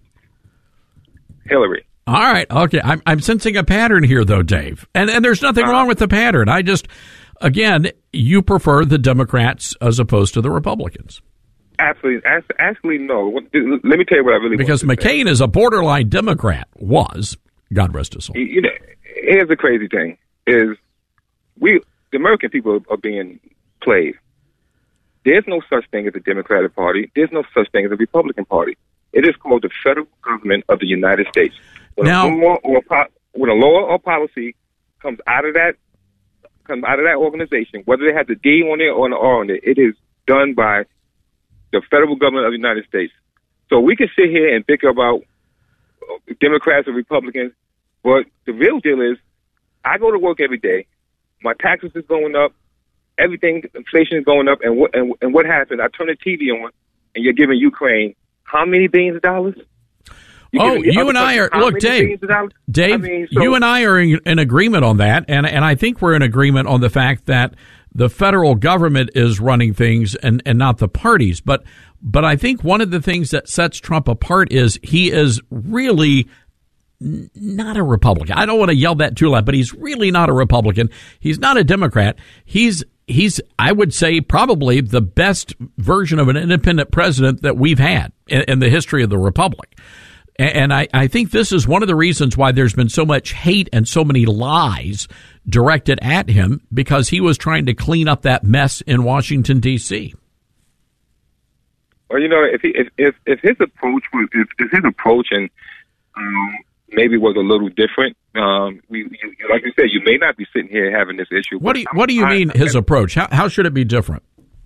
Hillary. All right. Okay. I'm, I'm sensing a pattern here, though, Dave. And and there's nothing uh, wrong with the pattern. I just, again, you prefer the Democrats as opposed to the Republicans. Absolutely. Actually, no. Let me tell you what I really because want to McCain say. is a borderline Democrat. Was, God rest his soul. You know, here's the crazy thing: is we the American people are being played. There's no such thing as a Democratic Party. There's no such thing as a Republican Party. It is called the federal government of the United States. When now, a law or a, when a law or policy comes out of that comes out of that organization, whether they have the D on it or an R on it, it is done by the federal government of the United States. So we can sit here and bicker about Democrats or Republicans, but the real deal is, I go to work every day. My taxes is going up. Everything, inflation is going up. And what and, and what happened? I turn the T V on, and you're giving Ukraine how many billions of dollars? You're oh, you and I are look, Dave. Dave, I mean, so, you and I are in, in agreement on that, and and I think we're in agreement on the fact that the federal government is running things and, and not the parties. But but I think one of the things that sets Trump apart is he is really n- not a Republican. I don't want to yell that too loud, but he's really not a Republican. He's not a Democrat. He's he's I would say probably the best version of an independent president that we've had in, in the history of the republic. And I, I think this is one of the reasons why there's been so much hate and so many lies directed at him, because he was trying to clean up that mess in Washington, D C. Well, you know, if he, if, if if his approach was if, if his approach and um, maybe was a little different, um, we, you, like you said, you may not be sitting here having this issue. What do you, what do you I, mean I, his I, approach? How how should it be different?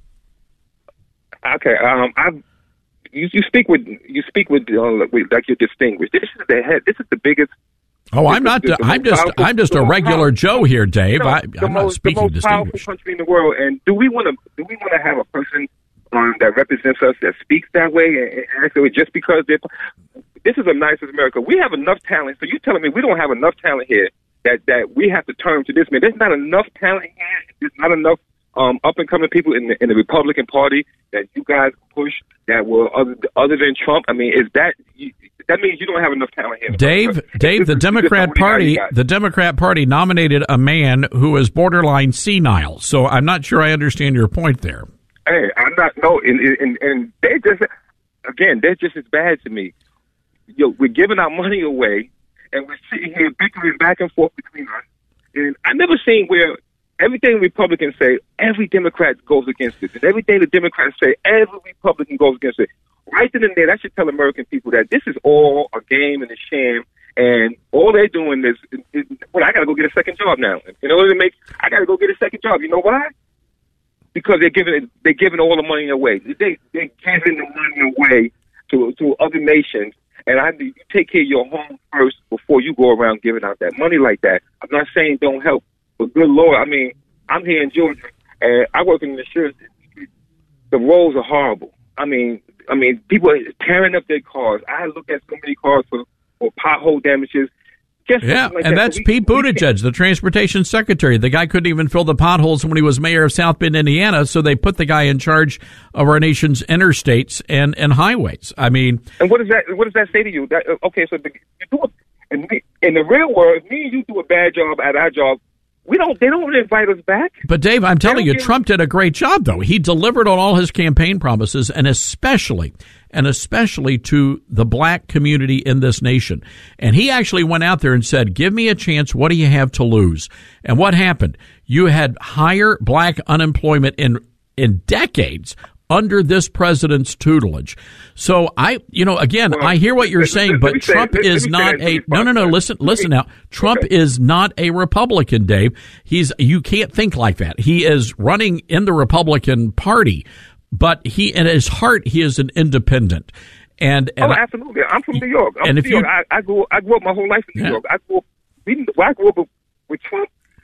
Okay, um, I've. You, you speak with you speak with, uh, with like you're distinguished. This is the head. This is the biggest. Oh, I'm not. The, the I'm just. Powerful, I'm just a regular Joe here, Dave. No, I, I'm most, not speaking the most powerful country in the world. And do we want to? Do we want to have a person um, that represents us that speaks that way? And, and actually, just because they're, this is a nice America. We have enough talent. So you're telling me we don't have enough talent here that that we have to turn to this man? There's not enough talent here. There's not enough um, up and coming people in the, in the Republican Party that you guys push. That will other other than Trump. I mean, is that you, that means you don't have enough talent here? Dave, Dave, the Democrat Party, the Democrat Party nominated a man who is borderline senile. So I'm not sure I understand your point there. Hey, I'm not. No, and and, and they just again, they're just as bad to me. Yo, we're giving our money away, and we're sitting here bickering back and forth between us. And I never seen where. Everything Republicans say, every Democrat goes against it. And everything the Democrats say, every Republican goes against it. Right then and there, that should tell American people that this is all a game and a sham. And all they're doing is, is, is well, I got to go get a second job now. In order to make, I got to go get a second job. You know why? Because they're giving they're giving all the money away. They, they're giving the money away to to other nations. And I you take care of your home first before you go around giving out that money like that. I'm not saying don't help. But good Lord, I mean, I'm here in Georgia, and I work in the insurance industry. The roads are horrible. I mean, I mean, people are tearing up their cars. I look at so many cars for, for pothole damages. Just yeah, like and that. that's so we, Pete Buttigieg, the transportation secretary. The guy couldn't even fill the potholes when he was mayor of South Bend, Indiana, so they put the guy in charge of our nation's interstates and, and highways. I mean... And what does that What does that say to you? That, okay, so the, you do a, in, in the real world, if me and you do a bad job at our job, We don't. They don't invite us back. But Dave, I'm telling you, Trump did a great job, though. He delivered on all his campaign promises, and especially, and especially to the black community in this nation. And he actually went out there and said, "Give me a chance. What do you have to lose?" And what happened? You had higher black unemployment in in decades under this president's tutelage. So I, you know, again, well, I hear what you're saying, but Trump say, is not a, no, no, no, listen, listen now. Trump okay. is not a Republican, Dave. He's, you can't think like that. He is running in the Republican Party, but he, in his heart, he is an independent. And, and oh, absolutely. I'm from New York. I'm and from if New York. You, I, I grew, I grew up my whole life in New yeah. York. I grew up, we, I grew up with, with Trump,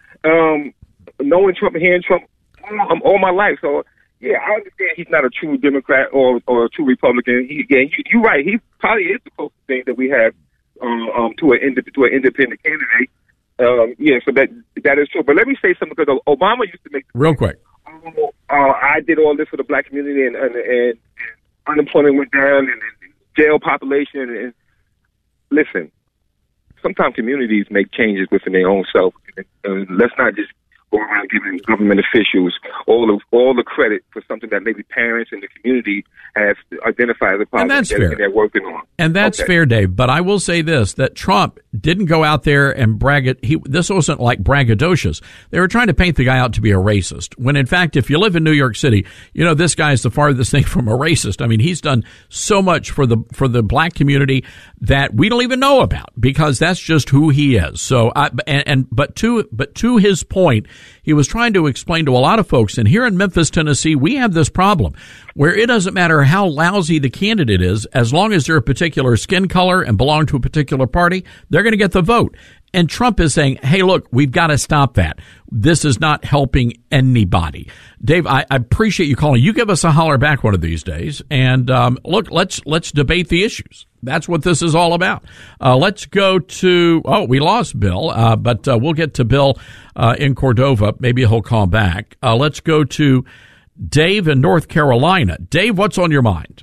um, knowing Trump and hearing Trump all, all my life. So, yeah, I understand he's not a true Democrat or, or a true Republican. He, yeah, you, you're right. He probably is the closest thing that we have um, um, to an to an independent candidate. Um, yeah, so that that is true. But let me say something, because Obama used to make real quick. Oh, uh, I did all this for the black community, and, and, and, and unemployment went down, and, and jail population. And, and listen, sometimes communities make changes within their own self. Uh, let's not just go around giving government officials all of all the credit for something that maybe parents in the community have identified as a problem and that's that fair. they're working on. And that's okay. fair, Dave. But I will say this, that Trump didn't go out there and brag it. He, this wasn't like braggadocious. They were trying to paint the guy out to be a racist. When in fact, if you live in New York City, you know, this guy's the farthest thing from a racist. I mean, he's done so much for the, for the black community that we don't even know about, because that's just who he is. So I, and, and but to, but to his point, he was trying to explain to a lot of folks, and here in Memphis, Tennessee, we have this problem where it doesn't matter how lousy the candidate is, as long as they're a particular skin color and belong to a particular party, they're going to get the vote. And Trump is saying, hey, look, we've got to stop that. This is not helping anybody. Dave, I, I appreciate you calling. You give us a holler back one of these days. And um, look, let's let's debate the issues. That's what this is all about. Uh, let's go to, oh, we lost Bill, uh, but uh, we'll get to Bill uh, in Cordova. Maybe he'll call back. Uh, let's go to Dave in North Carolina. Dave, what's on your mind?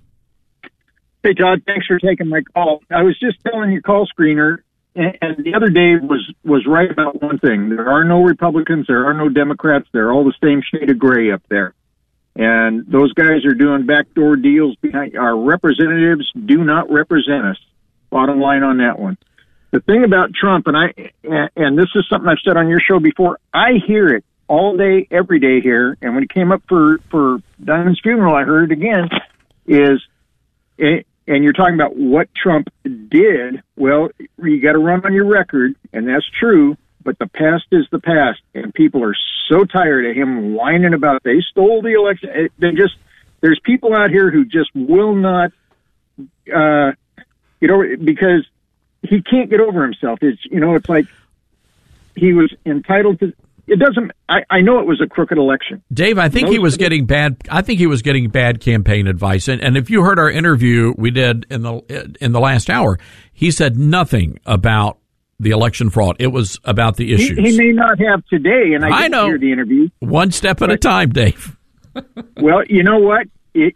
Hey, Todd, thanks for taking my call. I was just telling your call screener, and the other day was, was right about one thing. There are no Republicans. There are no Democrats. They're all the same shade of gray up there. And those guys are doing backdoor deals behind our representatives do not represent us. Bottom line on that one. The thing about Trump, and I, and this is something I've said on your show before, I hear it all day, every day here. And when it came up for, for Diamond's funeral, I heard it again, is, it, and you're talking about what Trump did. Well, you got to run on your record, and that's true, but the past is the past, and people are so tired of him whining about they stole the election. They just, there's people out here who just will not, uh, you know, because he can't get over himself. It's, you know, it's like he was entitled to, it doesn't, I, I know it was a crooked election. Dave, I think Most he was getting bad, I think he was getting bad campaign advice. And, and if you heard our interview we did in the, in the last hour, he said nothing about the election fraud. It was about the issues. He, he may not have today, and I, I didn't know. hear the interview. One step at a time, Dave. Well, you know what? It,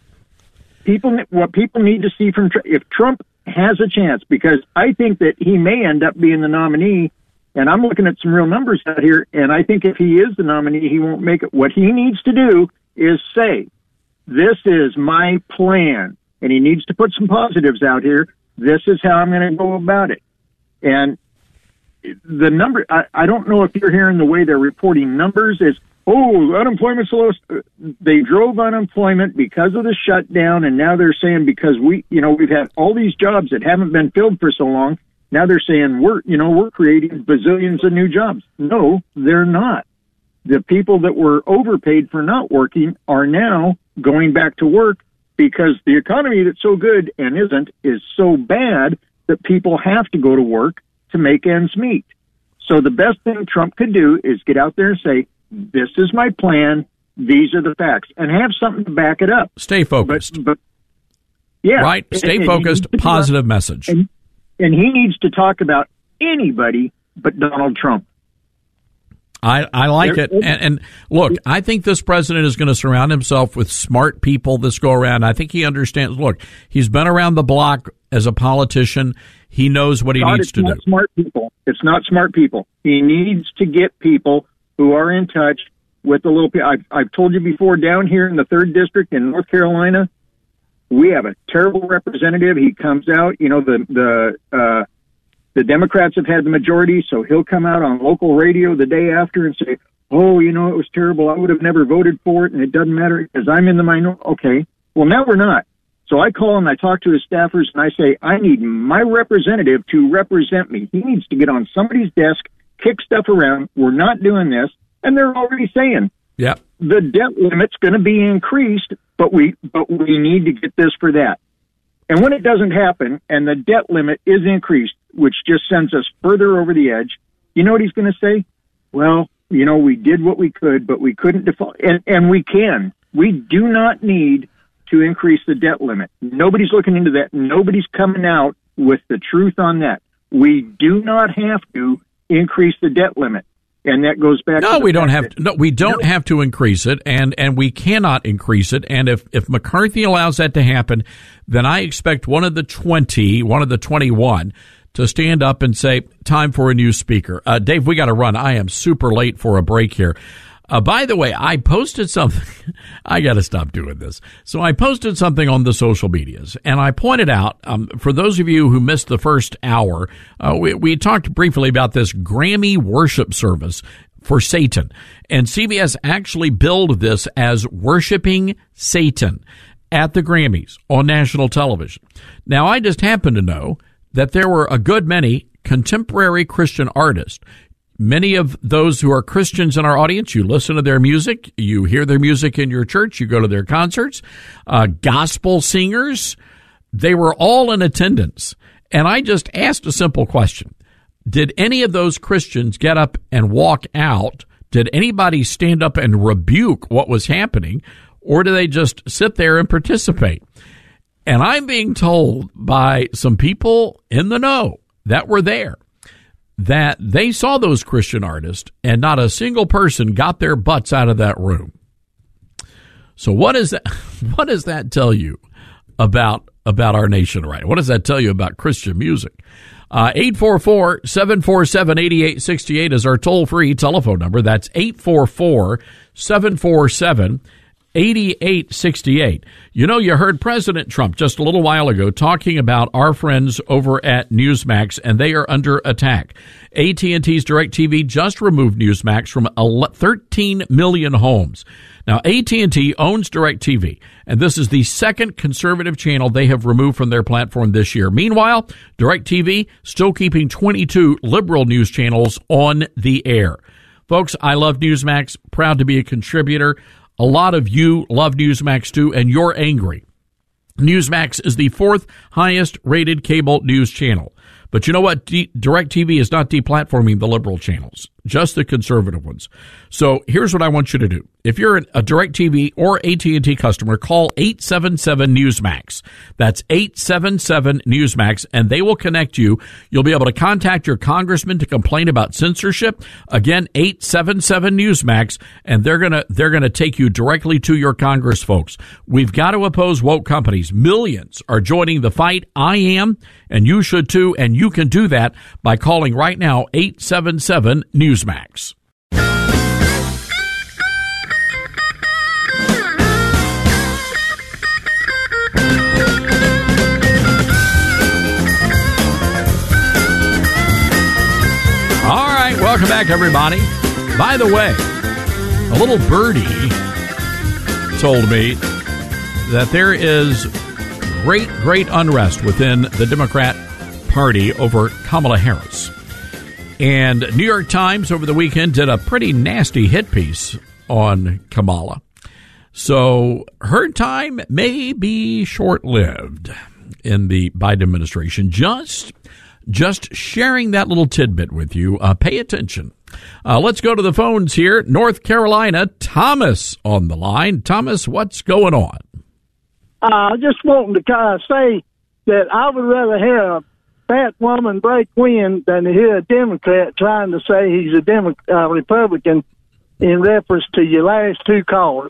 people, what people need to see from if Trump has a chance, because I think that he may end up being the nominee, and I'm looking at some real numbers out here, and I think if he is the nominee, he won't make it. What he needs to do is say, this is my plan, and he needs to put some positives out here. This is how I'm going to go about it. And the number, I, I don't know if you're hearing the way they're reporting numbers is, oh, unemployment's the lowest. They drove unemployment because of the shutdown, and now they're saying because we, you know, we've had all these jobs that haven't been filled for so long, now they're saying we're, you know, we're creating bazillions of new jobs. No, they're not. The people that were overpaid for not working are now going back to work because the economy that's so good and isn't is so bad that people have to go to work to make ends meet. So the best thing Trump could do is get out there and say, this is my plan, these are the facts, and have something to back it up. Stay focused. But, but yeah. Right, stay and, focused, and positive talk, message. And, and he needs to talk about anybody but Donald Trump. I, I like it. And, and look, I think this president is going to surround himself with smart people this go around. I think he understands. Look, he's been around the block as a politician. He knows what he God, needs it's to not do. Smart people. It's not smart people. He needs to get people who are in touch with the little people. I've, I've told you before, down here in the third district in North Carolina, we have a terrible representative. He comes out, you know, the, the, uh, the Democrats have had the majority, so he'll come out on local radio the day after and say, oh, you know, it was terrible. I would have never voted for it, and it doesn't matter because I'm in the minority. Okay, well, now we're not. So I call and I talk to his staffers, and I say, I need my representative to represent me. He needs to get on somebody's desk, kick stuff around. We're not doing this. And they're already saying, yep, the debt limit's going to be increased, but we but we need to get this for that. And when it doesn't happen and the debt limit is increased, which just sends us further over the edge, you know what he's going to say? Well, you know, we did what we could, but we couldn't default. And, and we can. We do not need to increase the debt limit. Nobody's looking into that. Nobody's coming out with the truth on that. We do not have to increase the debt limit. And that goes back no, to the we don't fact have that- to, no, we don't No. have to increase it, and, and we cannot increase it. And if, if McCarthy allows that to happen, then I expect one of the twenty, one of the twenty-one to stand up and say, time for a new speaker. Uh, Dave, we got to run. I am super late for a break here. Uh, by the way, I posted something. I got to stop doing this. So I posted something on the social medias, and I pointed out, um, for those of you who missed the first hour, uh, we, we talked briefly about this Grammy worship service for Satan. And C B S actually billed this as worshiping Satan at the Grammys on national television. Now, I just happen to know that there were a good many contemporary Christian artists. Many of those who are Christians in our audience, you listen to their music, you hear their music in your church, you go to their concerts, uh, gospel singers, they were all in attendance. And I just asked a simple question. Did any of those Christians get up and walk out? Did anybody stand up and rebuke what was happening? Or do they just sit there and participate? And I'm being told by some people in the know that were there that they saw those Christian artists and not a single person got their butts out of that room. So what is that? What does that tell you about about our nation, right? What does that tell you about Christian music? Uh, eight four four, seven four seven, eight eight six eight is our toll-free telephone number. That's eight four four, seven four seven, eight eight six eight. You know, you heard President Trump just a little while ago talking about our friends over at Newsmax, and they are under attack. A T and T's DirecTV just removed Newsmax from thirteen million homes. Now, A T and T owns DirecTV, and this is the second conservative channel they have removed from their platform this year. Meanwhile, DirecTV still keeping twenty-two liberal news channels on the air. Folks, I love Newsmax, proud to be a contributor. A lot of you love Newsmax too, and you're angry. Newsmax is the fourth highest rated cable news channel. But you know what? D- DirecTV is not deplatforming the liberal channels, just the conservative ones. So here's what I want you to do. If you're a DirecTV or A T and T customer, call eight seven seven Newsmax. That's eight seven seven Newsmax, and they will connect you. You'll be able to contact your congressman to complain about censorship. Again, eight seven seven Newsmax, and they're gonna they're gonna take you directly to your Congress folks. We've got to oppose woke companies. Millions are joining the fight. I am, and you should too, and you can do that by calling right now, eight seven seven Newsmax. All right, welcome back, everybody. By the way, a little birdie told me that there is great, great unrest within the Democrat Party over Kamala Harris. And New York Times over the weekend did a pretty nasty hit piece on Kamala. So her time may be short-lived in the Biden administration. Just Just sharing that little tidbit with you. Uh, pay attention. Uh, let's go to the phones here. North Carolina, Thomas on the line. Thomas, what's going on? I uh, just wanting to kind of say that I would rather have fat woman break wind than to hear a Democrat trying to say he's a Demo- uh, Republican in reference to your last two callers.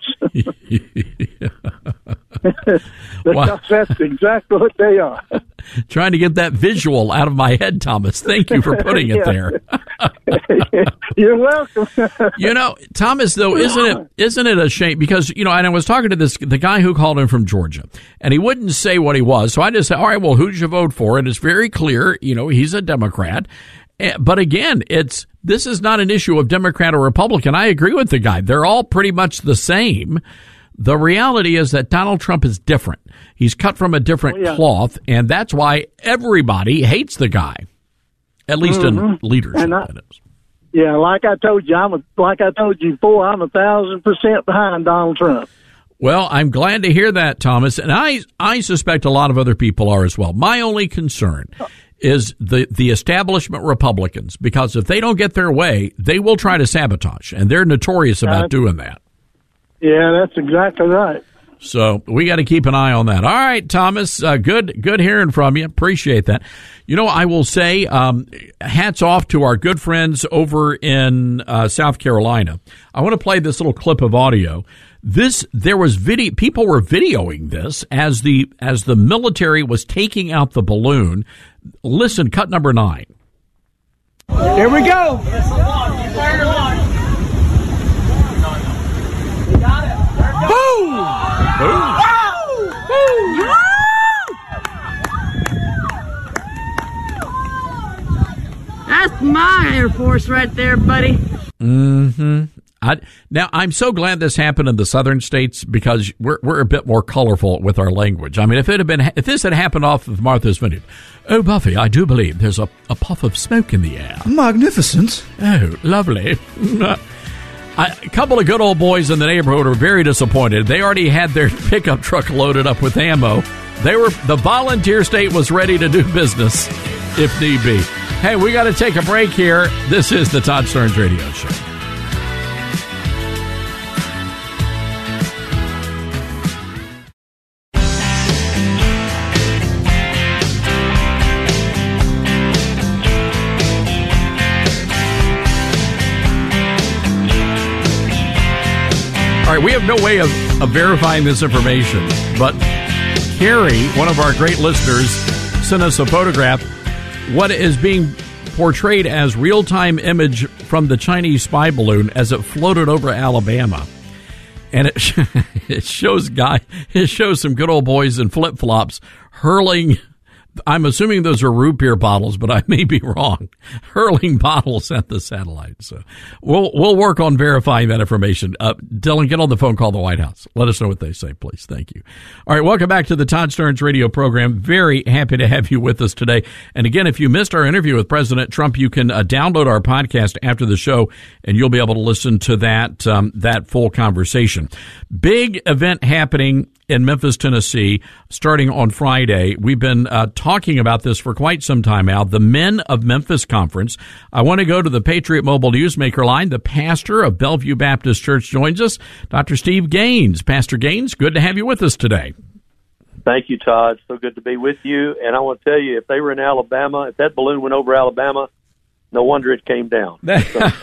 Because Wow. that's exactly what they are. Trying to get that visual out of my head, Thomas. Thank you for putting it there. You're welcome. You know, Thomas, though, isn't it isn't it a shame? Because, you know, and I was talking to this the guy who called in from Georgia, and he wouldn't say what he was. So I just said, all right, well, who did you vote for? And it's very clear, you know, he's a Democrat. Eh, But again, it's this is not an issue of Democrat or Republican. I agree with the guy. They're all pretty much the same. The reality is that Donald Trump is different. He's cut from a different Oh, yeah. cloth, and that's why everybody hates the guy, at least in Mhm. leadership. And I- Yeah, like I told you, I'm a, like I told you before, I'm a thousand percent behind Donald Trump. Well, I'm glad to hear that, Thomas, and I I suspect a lot of other people are as well. My only concern is the the establishment Republicans, because if they don't get their way, they will try to sabotage, and they're notorious about Uh, doing that. Yeah, that's exactly right. So we got to keep an eye on that. All right, Thomas, uh, good good hearing from you. Appreciate that. You know, I will say um, hats off to our good friends over in uh, South Carolina. I want to play this little clip of audio. This there was video. People were videoing this as the as the military was taking out the balloon. Listen, cut number nine. Here we go. Boom! Boom! That's my Air Force right there, buddy. Mm-hmm. I, now, I'm so glad this happened in the southern states because we're we're a bit more colorful with our language. I mean, if it had been if this had happened off of Martha's Vineyard, oh Buffy, I do believe there's a, a puff of smoke in the air. Magnificent. Oh, lovely. I, a couple of good old boys in the neighborhood are very disappointed. They already had their pickup truck loaded up with ammo. They were the volunteer state was ready to do business if need be. Hey, we got to take a break here. This is the Todd Starnes Radio Show. All right, we have no way of, of verifying this information, but Carrie, one of our great listeners, sent us a photograph. What is being portrayed as real-time image from the Chinese spy balloon as it floated over Alabama. And it, it shows guy, it shows some good old boys in flip-flops hurling, I'm assuming those are root beer bottles, but I may be wrong, hurling bottles at the satellite. So we'll we'll work on verifying that information. Uh, Dylan, get on the phone, call the White House. Let us know what they say, please. Thank you. All right, welcome back to the Todd Starnes radio program. Very happy to have you with us today. And again, if you missed our interview with President Trump, you can uh, download our podcast after the show, and you'll be able to listen to that um, that full conversation. Big event happening in Memphis, Tennessee, starting on Friday. We've been uh, talking about this for quite some time now, the Men of Memphis Conference. I want to go to the Patriot Mobile Newsmaker line. The pastor of Bellevue Baptist Church joins us, Doctor Steve Gaines. Pastor Gaines, good to have you with us today. Thank you, Todd. So good to be with you. And I want to tell you, if they were in Alabama, if that balloon went over Alabama, no wonder it came down. No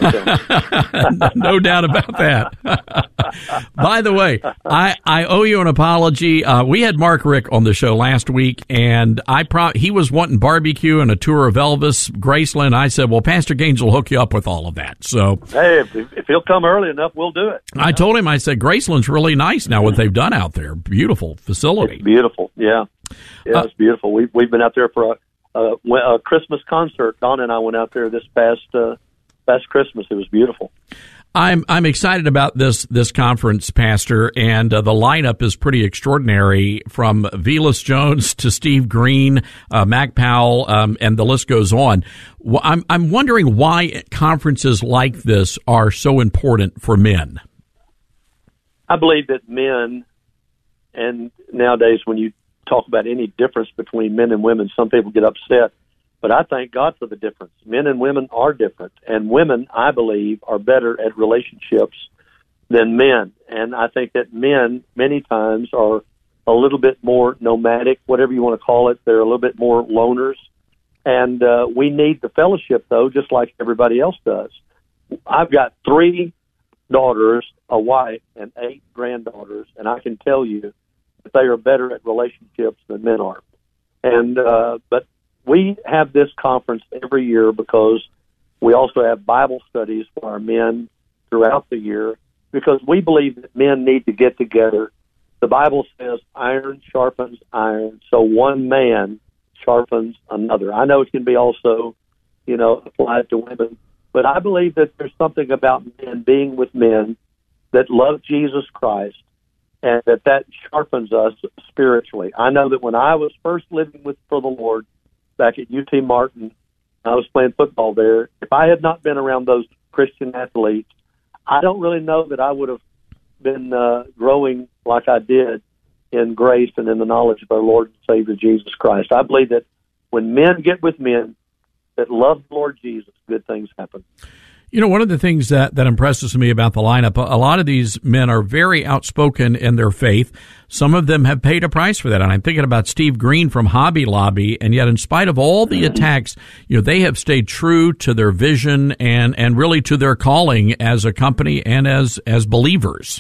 doubt about that. By the way, I, I owe you an apology. Uh, we had Mark Rick on the show last week, and I pro- he was wanting barbecue and a tour of Elvis, Graceland. I said, well, Pastor Gaines will hook you up with all of that. So, hey, if, if he'll come early enough, we'll do it. I told him, I said, Graceland's really nice now, what they've done out there. Beautiful facility. It's beautiful, yeah. Yeah, uh, it's beautiful. We've, we've been out there for a Uh, a Christmas concert. Donna and I went out there this past uh, past Christmas. It was beautiful. I'm I'm excited about this this conference, Pastor, and uh, the lineup is pretty extraordinary. From Velas Jones to Steve Green, uh, Mac Powell, um, and the list goes on. Well, I'm I'm wondering why conferences like this are so important for men. I believe that men, and nowadays when you talk about any difference between men and women, some people get upset, but I thank God for the difference. Men and women are different, and women, I believe, are better at relationships than men. And I think that men many times are a little bit more nomadic, whatever you want to call it. They're a little bit more loners. And uh, we need the fellowship, though, just like everybody else does. I've got three daughters, a wife, and eight granddaughters, and I can tell you that they are better at relationships than men are. And uh, but we have this conference every year because we also have Bible studies for our men throughout the year, because we believe that men need to get together. The Bible says iron sharpens iron, so one man sharpens another. I know it can be also, you know, applied to women, but I believe that there's something about men being with men that love Jesus Christ, and that that sharpens us spiritually. I know that when I was first living with for the Lord back at U T Martin, I was playing football there. If I had not been around those Christian athletes, I don't really know that I would have been uh, growing like I did in grace and in the knowledge of our Lord and Savior Jesus Christ. I believe that when men get with men that love the Lord Jesus, good things happen. You know, one of the things that, that impresses me about the lineup, a lot of these men are very outspoken in their faith. Some of them have paid a price for that. And I'm thinking about Steve Green from Hobby Lobby. And yet, in spite of all the attacks, you know, they have stayed true to their vision and, and really to their calling as a company and as, as believers.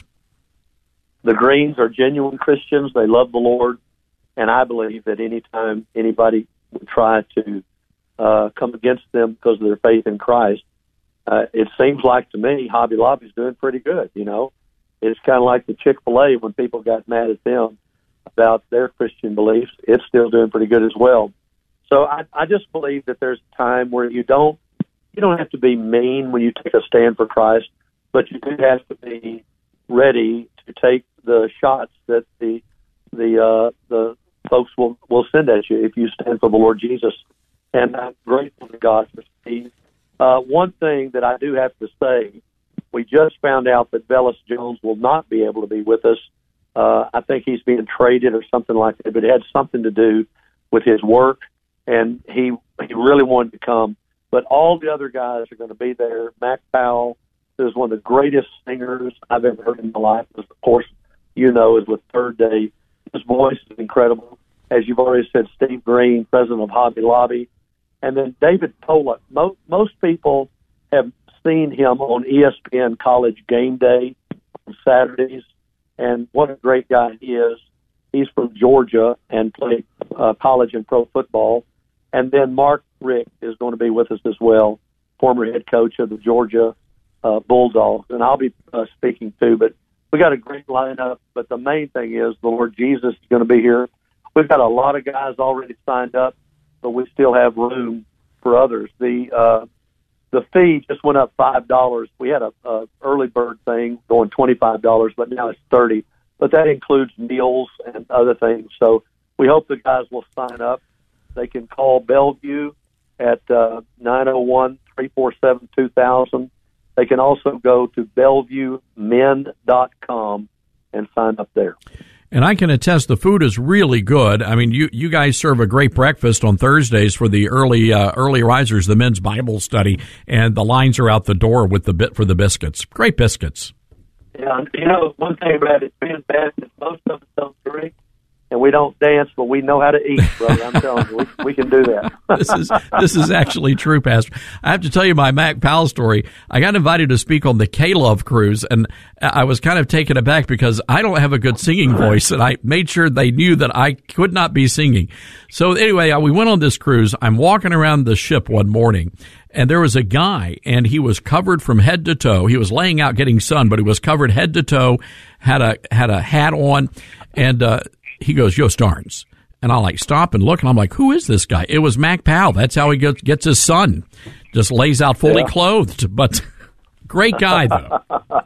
The Greens are genuine Christians. They love the Lord. And I believe that anytime anybody would try to uh, come against them because of their faith in Christ, Uh, it seems like to me Hobby Lobby's doing pretty good, you know. It's kind of like the Chick-fil-A when people got mad at them about their Christian beliefs. It's still doing pretty good as well. So I, I just believe that there's a time where you don't you don't have to be mean when you take a stand for Christ, but you do have to be ready to take the shots that the the uh, the folks will, will send at you if you stand for the Lord Jesus. And I'm grateful to God for Steve. Uh, one thing that I do have to say, we just found out that Velus Jones will not be able to be with us. Uh, I think he's being traded or something like that, but it had something to do with his work, and he he really wanted to come. But all the other guys are going to be there. Mac Powell, who's one of the greatest singers I've ever heard in my life, of course, you know, is with Third Day. His voice is incredible. As you've already said, Steve Green, president of Hobby Lobby. And then David Pollock. Mo- most people have seen him on E S P N College Game Day on Saturdays, and what a great guy he is. He's from Georgia and played uh, college and pro football. And then Mark Richt is going to be with us as well, former head coach of the Georgia uh, Bulldogs. And I'll be uh, speaking too. But we got a great lineup. But the main thing is the Lord Jesus is going to be here. We've got a lot of guys already signed up, but we still have room for others. The uh, the fee just went up five dollars. We had a, a early bird thing going twenty-five dollars, but now it's thirty dollars. But that includes meals and other things. So we hope the guys will sign up. They can call Bellevue at uh, nine oh one, three four seven, two thousand. They can also go to bellevue men dot com and sign up there. And I can attest the food is really good. I mean, you, you guys serve a great breakfast on Thursdays for the early uh, early risers, the men's Bible study, and the lines are out the door with the bit for the biscuits. Great biscuits. Yeah, you know, one thing about it being bad is most of us don't drink and we don't dance, but we know how to eat, brother. I'm telling you, we, we can do that. This is this is actually true, Pastor. I have to tell you my Mac Powell story. I got invited to speak on the K-Love cruise, and I was kind of taken aback because I don't have a good singing voice, and I made sure they knew that I could not be singing. So anyway, we went on this cruise. I'm walking around the ship one morning, and there was a guy, and he was covered from head to toe. He was laying out getting sun, but he was covered head to toe, had a had a hat on, and uh he goes, "Yo, Starnes." And I like stop and look, and I'm like, who is this guy? It was Mac Powell. That's how he gets, gets his sun. Just lays out fully yeah. clothed. But great guy, though.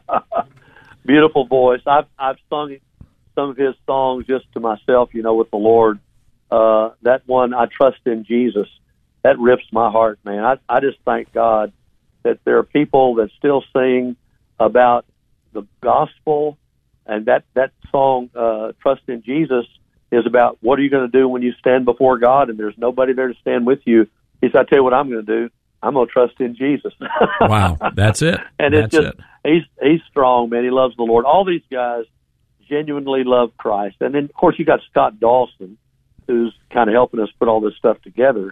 Beautiful voice. I've I've sung some of his songs just to myself, you know, with the Lord. Uh, that one, I Trust in Jesus, that rips my heart, man. I, I just thank God that there are people that still sing about the gospel. And that, that song, uh, Trust in Jesus, is about what are you going to do when you stand before God and there's nobody there to stand with you. He said, I tell you what I'm going to do. I'm going to trust in Jesus. Wow, that's it. And that's it's just, it. he's, he's strong, man. He loves the Lord. All these guys genuinely love Christ. And then, of course, you got Scott Dawson, who's kind of helping us put all this stuff together.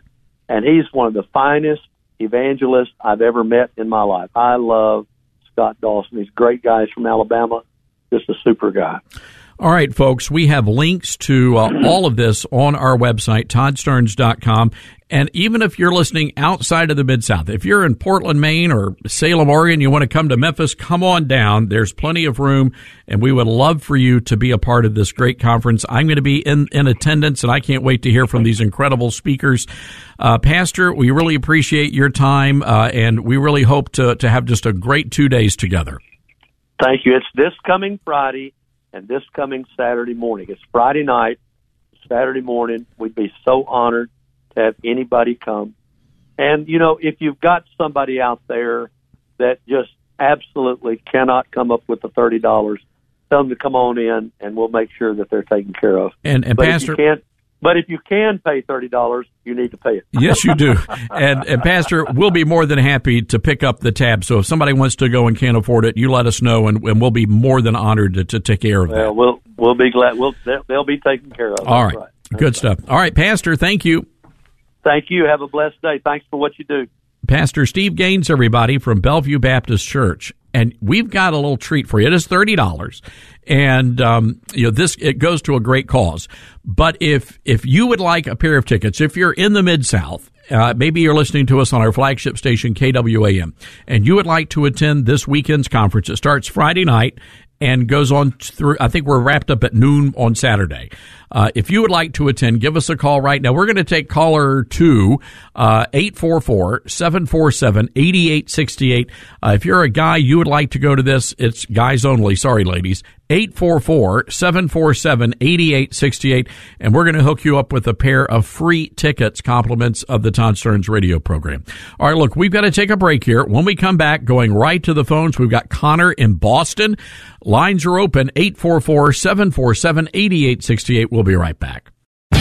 and he's one of the finest evangelists I've ever met in my life. I love Scott Dawson. He's a great guy. He's from Alabama, just a super guy. All right, folks, we have links to uh, all of this on our website, todd stearns dot com. And even if you're listening outside of the Mid-South, if you're in Portland, Maine or Salem, Oregon, you want to come to Memphis, come on down. There's plenty of room, and we would love for you to be a part of this great conference. I'm going to be in, in attendance, and I can't wait to hear from these incredible speakers. Uh, Pastor, we really appreciate your time, uh, and we really hope to, to have just a great two days together. Thank you. It's this coming Friday and this coming Saturday morning. It's Friday night, Saturday morning. We'd be so honored to have anybody come. And, you know, if you've got somebody out there that just absolutely cannot come up with the thirty dollars, tell them to come on in, and we'll make sure that they're taken care of. And, and but Pastor... If you can't, but if you can pay thirty dollars, you need to pay it. Yes, you do. And, and Pastor, we'll be more than happy to pick up the tab. So if somebody wants to go and can't afford it, you let us know, and, and we'll be more than honored to, to take care of well, that. We'll we'll be glad. We'll they'll, they'll be taken care of. All That's right. right. Good That's stuff. right. All right, Pastor, thank you. Thank you. Have a blessed day. Thanks for what you do. Pastor Steve Gaines, everybody, from Bellevue Baptist Church. And we've got a little treat for you. It is thirty dollars. And, um, you know, this, it goes to a great cause. But if, if you would like a pair of tickets, if you're in the Mid-South, uh, maybe you're listening to us on our flagship station, K W A M, and you would like to attend this weekend's conference, it starts Friday night and goes on through, I think we're wrapped up at noon on Saturday. Uh, if you would like to attend, give us a call right now. We're going to take caller two, uh, eight four four, seven four seven, eight eight six eight. Uh, if you're a guy, you would like to go to this, it's guys only. Sorry, ladies. eight four four, seven four seven, eight eight six eight. And we're going to hook you up with a pair of free tickets, compliments of the Todd Stearns radio program. All right, look, we've got to take a break here. When we come back, going right to the phones, we've got Connor in Boston. Lines are open, eight four four, seven four seven, eight eight six eight. We'll be right back. You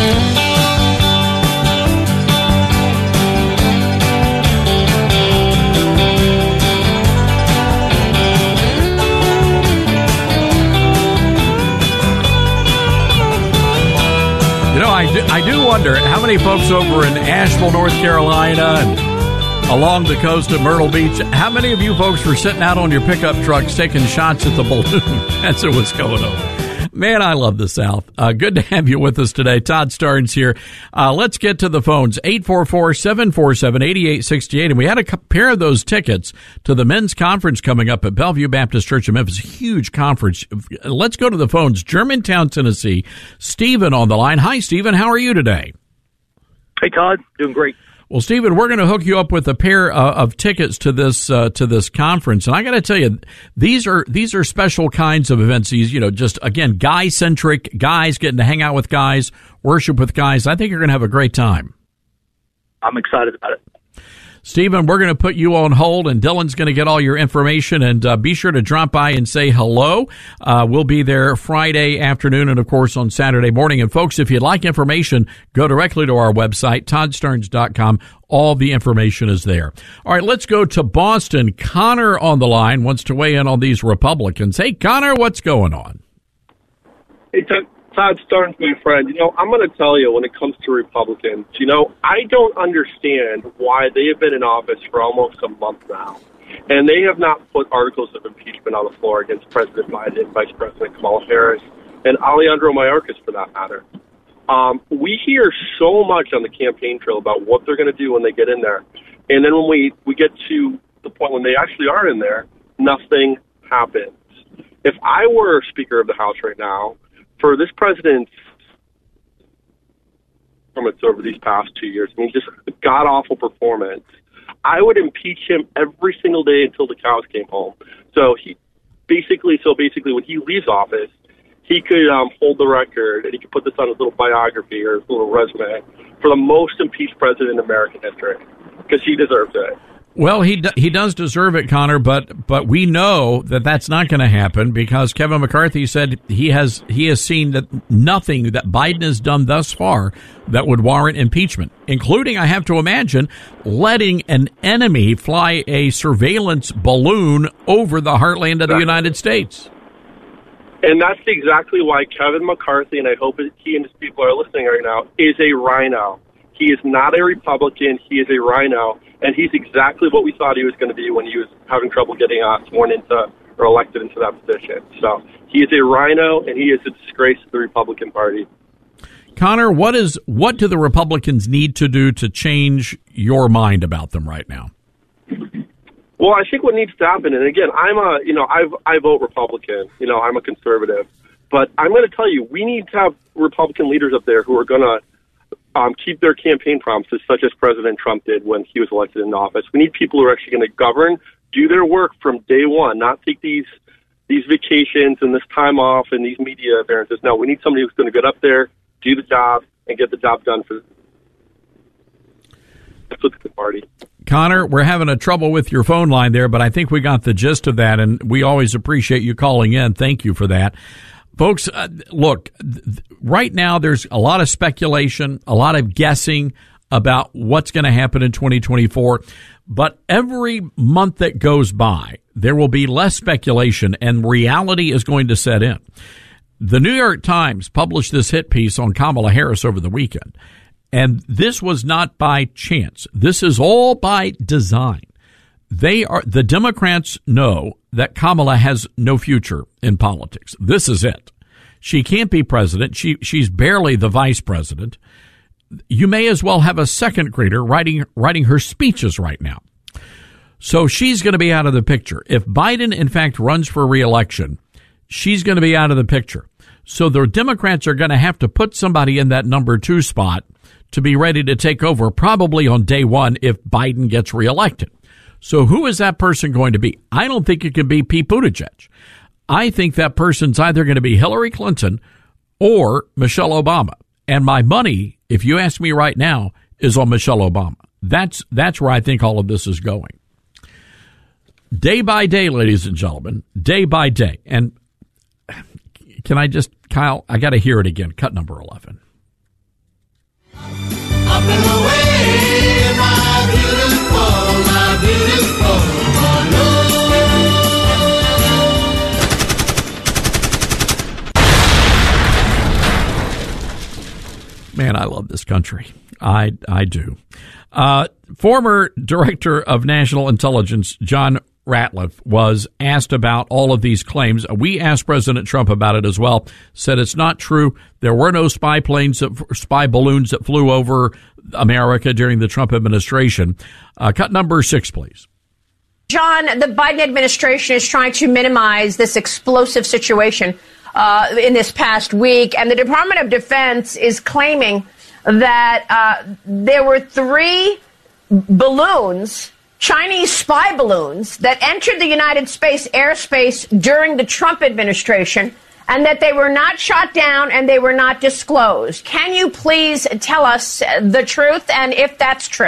know, I do, I do wonder how many folks over in Asheville, North Carolina, and along the coast of Myrtle Beach, how many of you folks were sitting out on your pickup trucks taking shots at the balloon as it was going over? Man, I love the South. Uh, good to have you with us today. Todd Stearns here. Uh, let's get to the phones. eight four four, seven four seven, eight eight six eight. And we had a pair of those tickets to the men's conference coming up at Bellevue Baptist Church in Memphis. Huge conference. Let's go to the phones. Germantown, Tennessee. Stephen on the line. Hi, Stephen. How are you today? Hey, Todd. Doing great. Well, Stephen, we're going to hook you up with a pair uh, of tickets to this uh, to this conference, and I got to tell you, these are these are special kinds of events. These, you know, just again, guy centric, guys getting to hang out with guys, worship with guys. I think you're going to have a great time. I'm excited about it. Stephen, we're going to put you on hold, and Dylan's going to get all your information, and uh, be sure to drop by and say hello. Uh, we'll be there Friday afternoon and, of course, on Saturday morning. And, folks, if you'd like information, go directly to our website, todd stearns dot com. All the information is there. All right, let's go to Boston. Connor on the line wants to weigh in on these Republicans. Hey, Connor, what's going on? Hey, Todd. Todd Stearns, my friend, you know, I'm going to tell you when it comes to Republicans, you know, I don't understand why they have been in office for almost a month now, and they have not put articles of impeachment on the floor against President Biden, Vice President Kamala Harris, and Alejandro Mayorkas, for that matter. Um, we hear so much on the campaign trail about what they're going to do when they get in there, and then when we, we get to the point when they actually are in there, nothing happens. If I were Speaker of the House right now, for this president's performance over these past two years, I mean, just a god-awful performance, I would impeach him every single day until the cows came home. So he basically, so basically, when he leaves office, he could um, hold the record, and he could put this on his little biography or his little resume for the most impeached president in American history, because he deserves it. Well, he d- he does deserve it, Connor, but but we know that that's not going to happen because Kevin McCarthy said he has he has seen that nothing that Biden has done thus far that would warrant impeachment, including, I have to imagine, letting an enemy fly a surveillance balloon over the heartland of the United States. And that's exactly why Kevin McCarthy, and I hope he and his people are listening right now, is a rhino. He is not a Republican. He is a rhino, and he's exactly what we thought he was going to be when he was having trouble getting uh, sworn into or elected into that position. So he is a rhino, and he is a disgrace to the Republican Party. Connor, what is what do the Republicans need to do to change your mind about them right now? Well, I think what needs to happen, and again, I'm a, you know, I've, I vote Republican. You know, I'm a conservative. But I'm going to tell you, we need to have Republican leaders up there who are going to um, keep their campaign promises, such as President Trump did when he was elected into office. We need people who are actually going to govern, do their work from day one, not take these these vacations and this time off and these media appearances. No, we need somebody who's going to get up there, do the job, and get the job done for the party. Connor, we're having a trouble with your phone line there, but I think we got the gist of that, and we always appreciate you calling in. Thank you for that. Folks, uh, look, th- right now there's a lot of speculation, a lot of guessing about what's going to happen in twenty twenty-four, but every month that goes by, there will be less speculation, and reality is going to set in. The New York Times published this hit piece on Kamala Harris over the weekend, and this was not by chance. This is all by design. They are, the Democrats know that Kamala has no future in politics. This is it. She can't be president. She, she's barely the vice president. You may as well have a second grader writing, writing her speeches right now. So she's going to be out of the picture. If Biden, in fact, runs for re-election, she's going to be out of the picture. So the Democrats are going to have to put somebody in that number two spot to be ready to take over probably on day one if Biden gets reelected. So who is that person going to be? I don't think it can be Pete Buttigieg. I think that person's either going to be Hillary Clinton or Michelle Obama. And my money, if you ask me right now, is on Michelle Obama. That's that's where I think all of this is going. Day by day, ladies and gentlemen, day by day. And can I just, Kyle, I got to hear it again. Cut number eleven. Up and away, my beautiful, my beautiful Man, I love this country. I I do. Uh, former Director of National Intelligence John Ratcliffe was asked about all of these claims. We asked President Trump about it as well. Said it's not true. There were no spy planes, that, spy balloons that flew over America during the Trump administration. Uh, cut number six, please. John, the Biden administration is trying to minimize this explosive situation uh, in this past week, and the Department of Defense is claiming that uh, there were three balloons, Chinese spy balloons, that entered the United States airspace during the Trump administration, and that they were not shot down and they were not disclosed. Can you please tell us the truth and if that's true?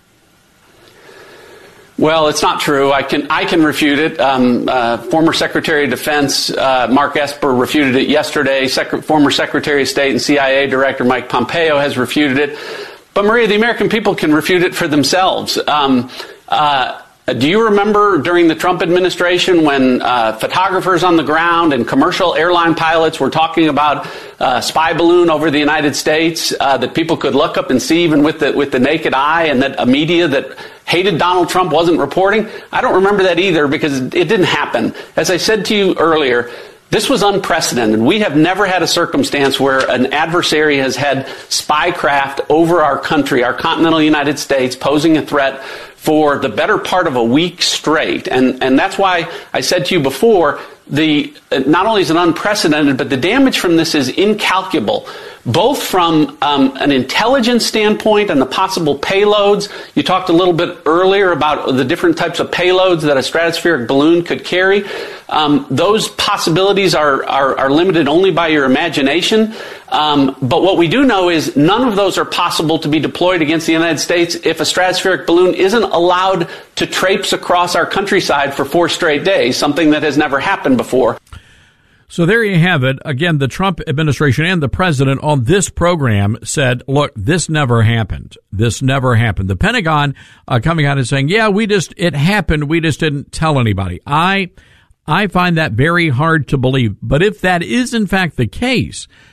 Well, it's not true. I can I can refute it. Um, uh, former Secretary of Defense uh, Mark Esper refuted it yesterday. Sec- former Secretary of State and C I A Director Mike Pompeo has refuted it. But, Maria, the American people can refute it for themselves. Um, uh, do you remember during the Trump administration when uh, photographers on the ground and commercial airline pilots were talking about a spy balloon over the United States uh, that people could look up and see even with the, with the naked eye, and that a media that hated Donald Trump wasn't reporting? I don't remember that either because it didn't happen. As I said to you earlier, this was unprecedented. We have never had a circumstance where an adversary has had spy craft over our country, our continental United States, posing a threat for the better part of a week straight. And, and that's why I said to you before, the not only is it unprecedented, but the damage from this is incalculable, both from um, an intelligence standpoint and the possible payloads. You talked a little bit earlier about the different types of payloads that a stratospheric balloon could carry. Um, those possibilities are, are, are limited only by your imagination. Um, but what we do know is none of those are possible to be deployed against the United States if a stratospheric balloon isn't allowed to traipse across our countryside for four straight days, something that has never happened before. So there you have it. Again, the Trump administration and the president on this program said, look, this never happened. This never happened. The Pentagon uh, coming out and saying, yeah, we just, it happened. We just didn't tell anybody. I, I find that very hard to believe. But if that is in fact the case,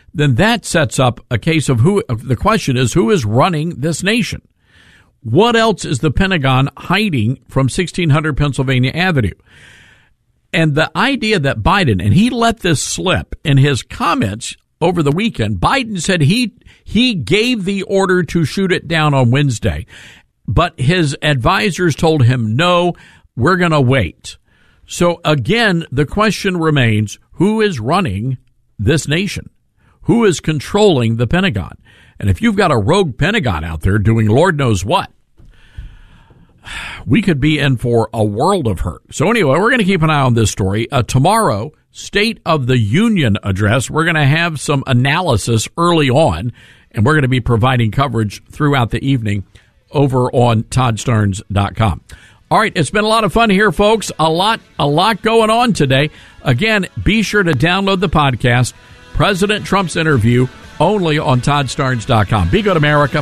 then that sets up a case of who, the question is, who is running this nation? What else is the Pentagon hiding from sixteen hundred Pennsylvania Avenue? And the idea that Biden, and he let this slip in his comments over the weekend, Biden said he he gave the order to shoot it down on Wednesday, but his advisors told him, no, we're going to wait. So again, the question remains, who is running this nation? Who is controlling the Pentagon? And if you've got a rogue Pentagon out there doing Lord knows what, we could be in for a world of hurt. So anyway, we're going to keep an eye on this story. Uh, tomorrow, State of the Union address, we're going to have some analysis early on, and we're going to be providing coverage throughout the evening over on Todd Starnes dot com. All right, it's been a lot of fun here, folks. A lot, a lot going on today. Again, be sure to download the podcast, President Trump's interview, only on Todd Starnes dot com. Be good, America.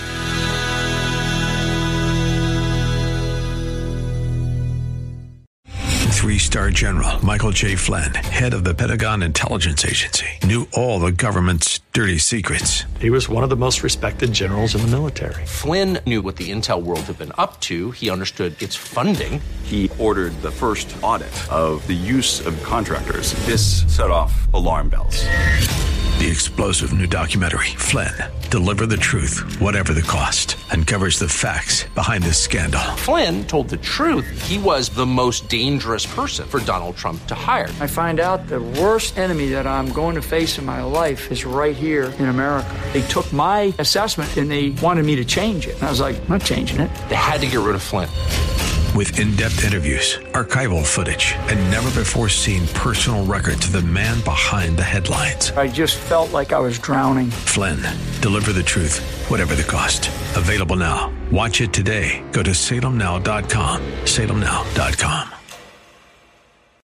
Three-star General Michael J. Flynn, head of the Pentagon Intelligence Agency, knew all the government's dirty secrets. He was one of the most respected generals in the military. Flynn knew what the intel world had been up to. He understood its funding. He ordered the first audit of the use of contractors. This set off alarm bells. The explosive new documentary, Flynn, Deliver the Truth, Whatever the Cost, uncovers the facts behind this scandal. Flynn told the truth. He was the most dangerous person for Donald Trump to hire. I find out the worst enemy that I'm going to face in my life is right here in America. They took my assessment and they wanted me to change it. And I was like, I'm not changing it. They had to get rid of Flynn. With in-depth interviews, archival footage, and never-before-seen personal records of the man behind the headlines. I just felt like I was drowning. Flynn, Deliver the Truth, Whatever the Cost. Available now. Watch it today. Go to Salem Now dot com. Salem Now dot com.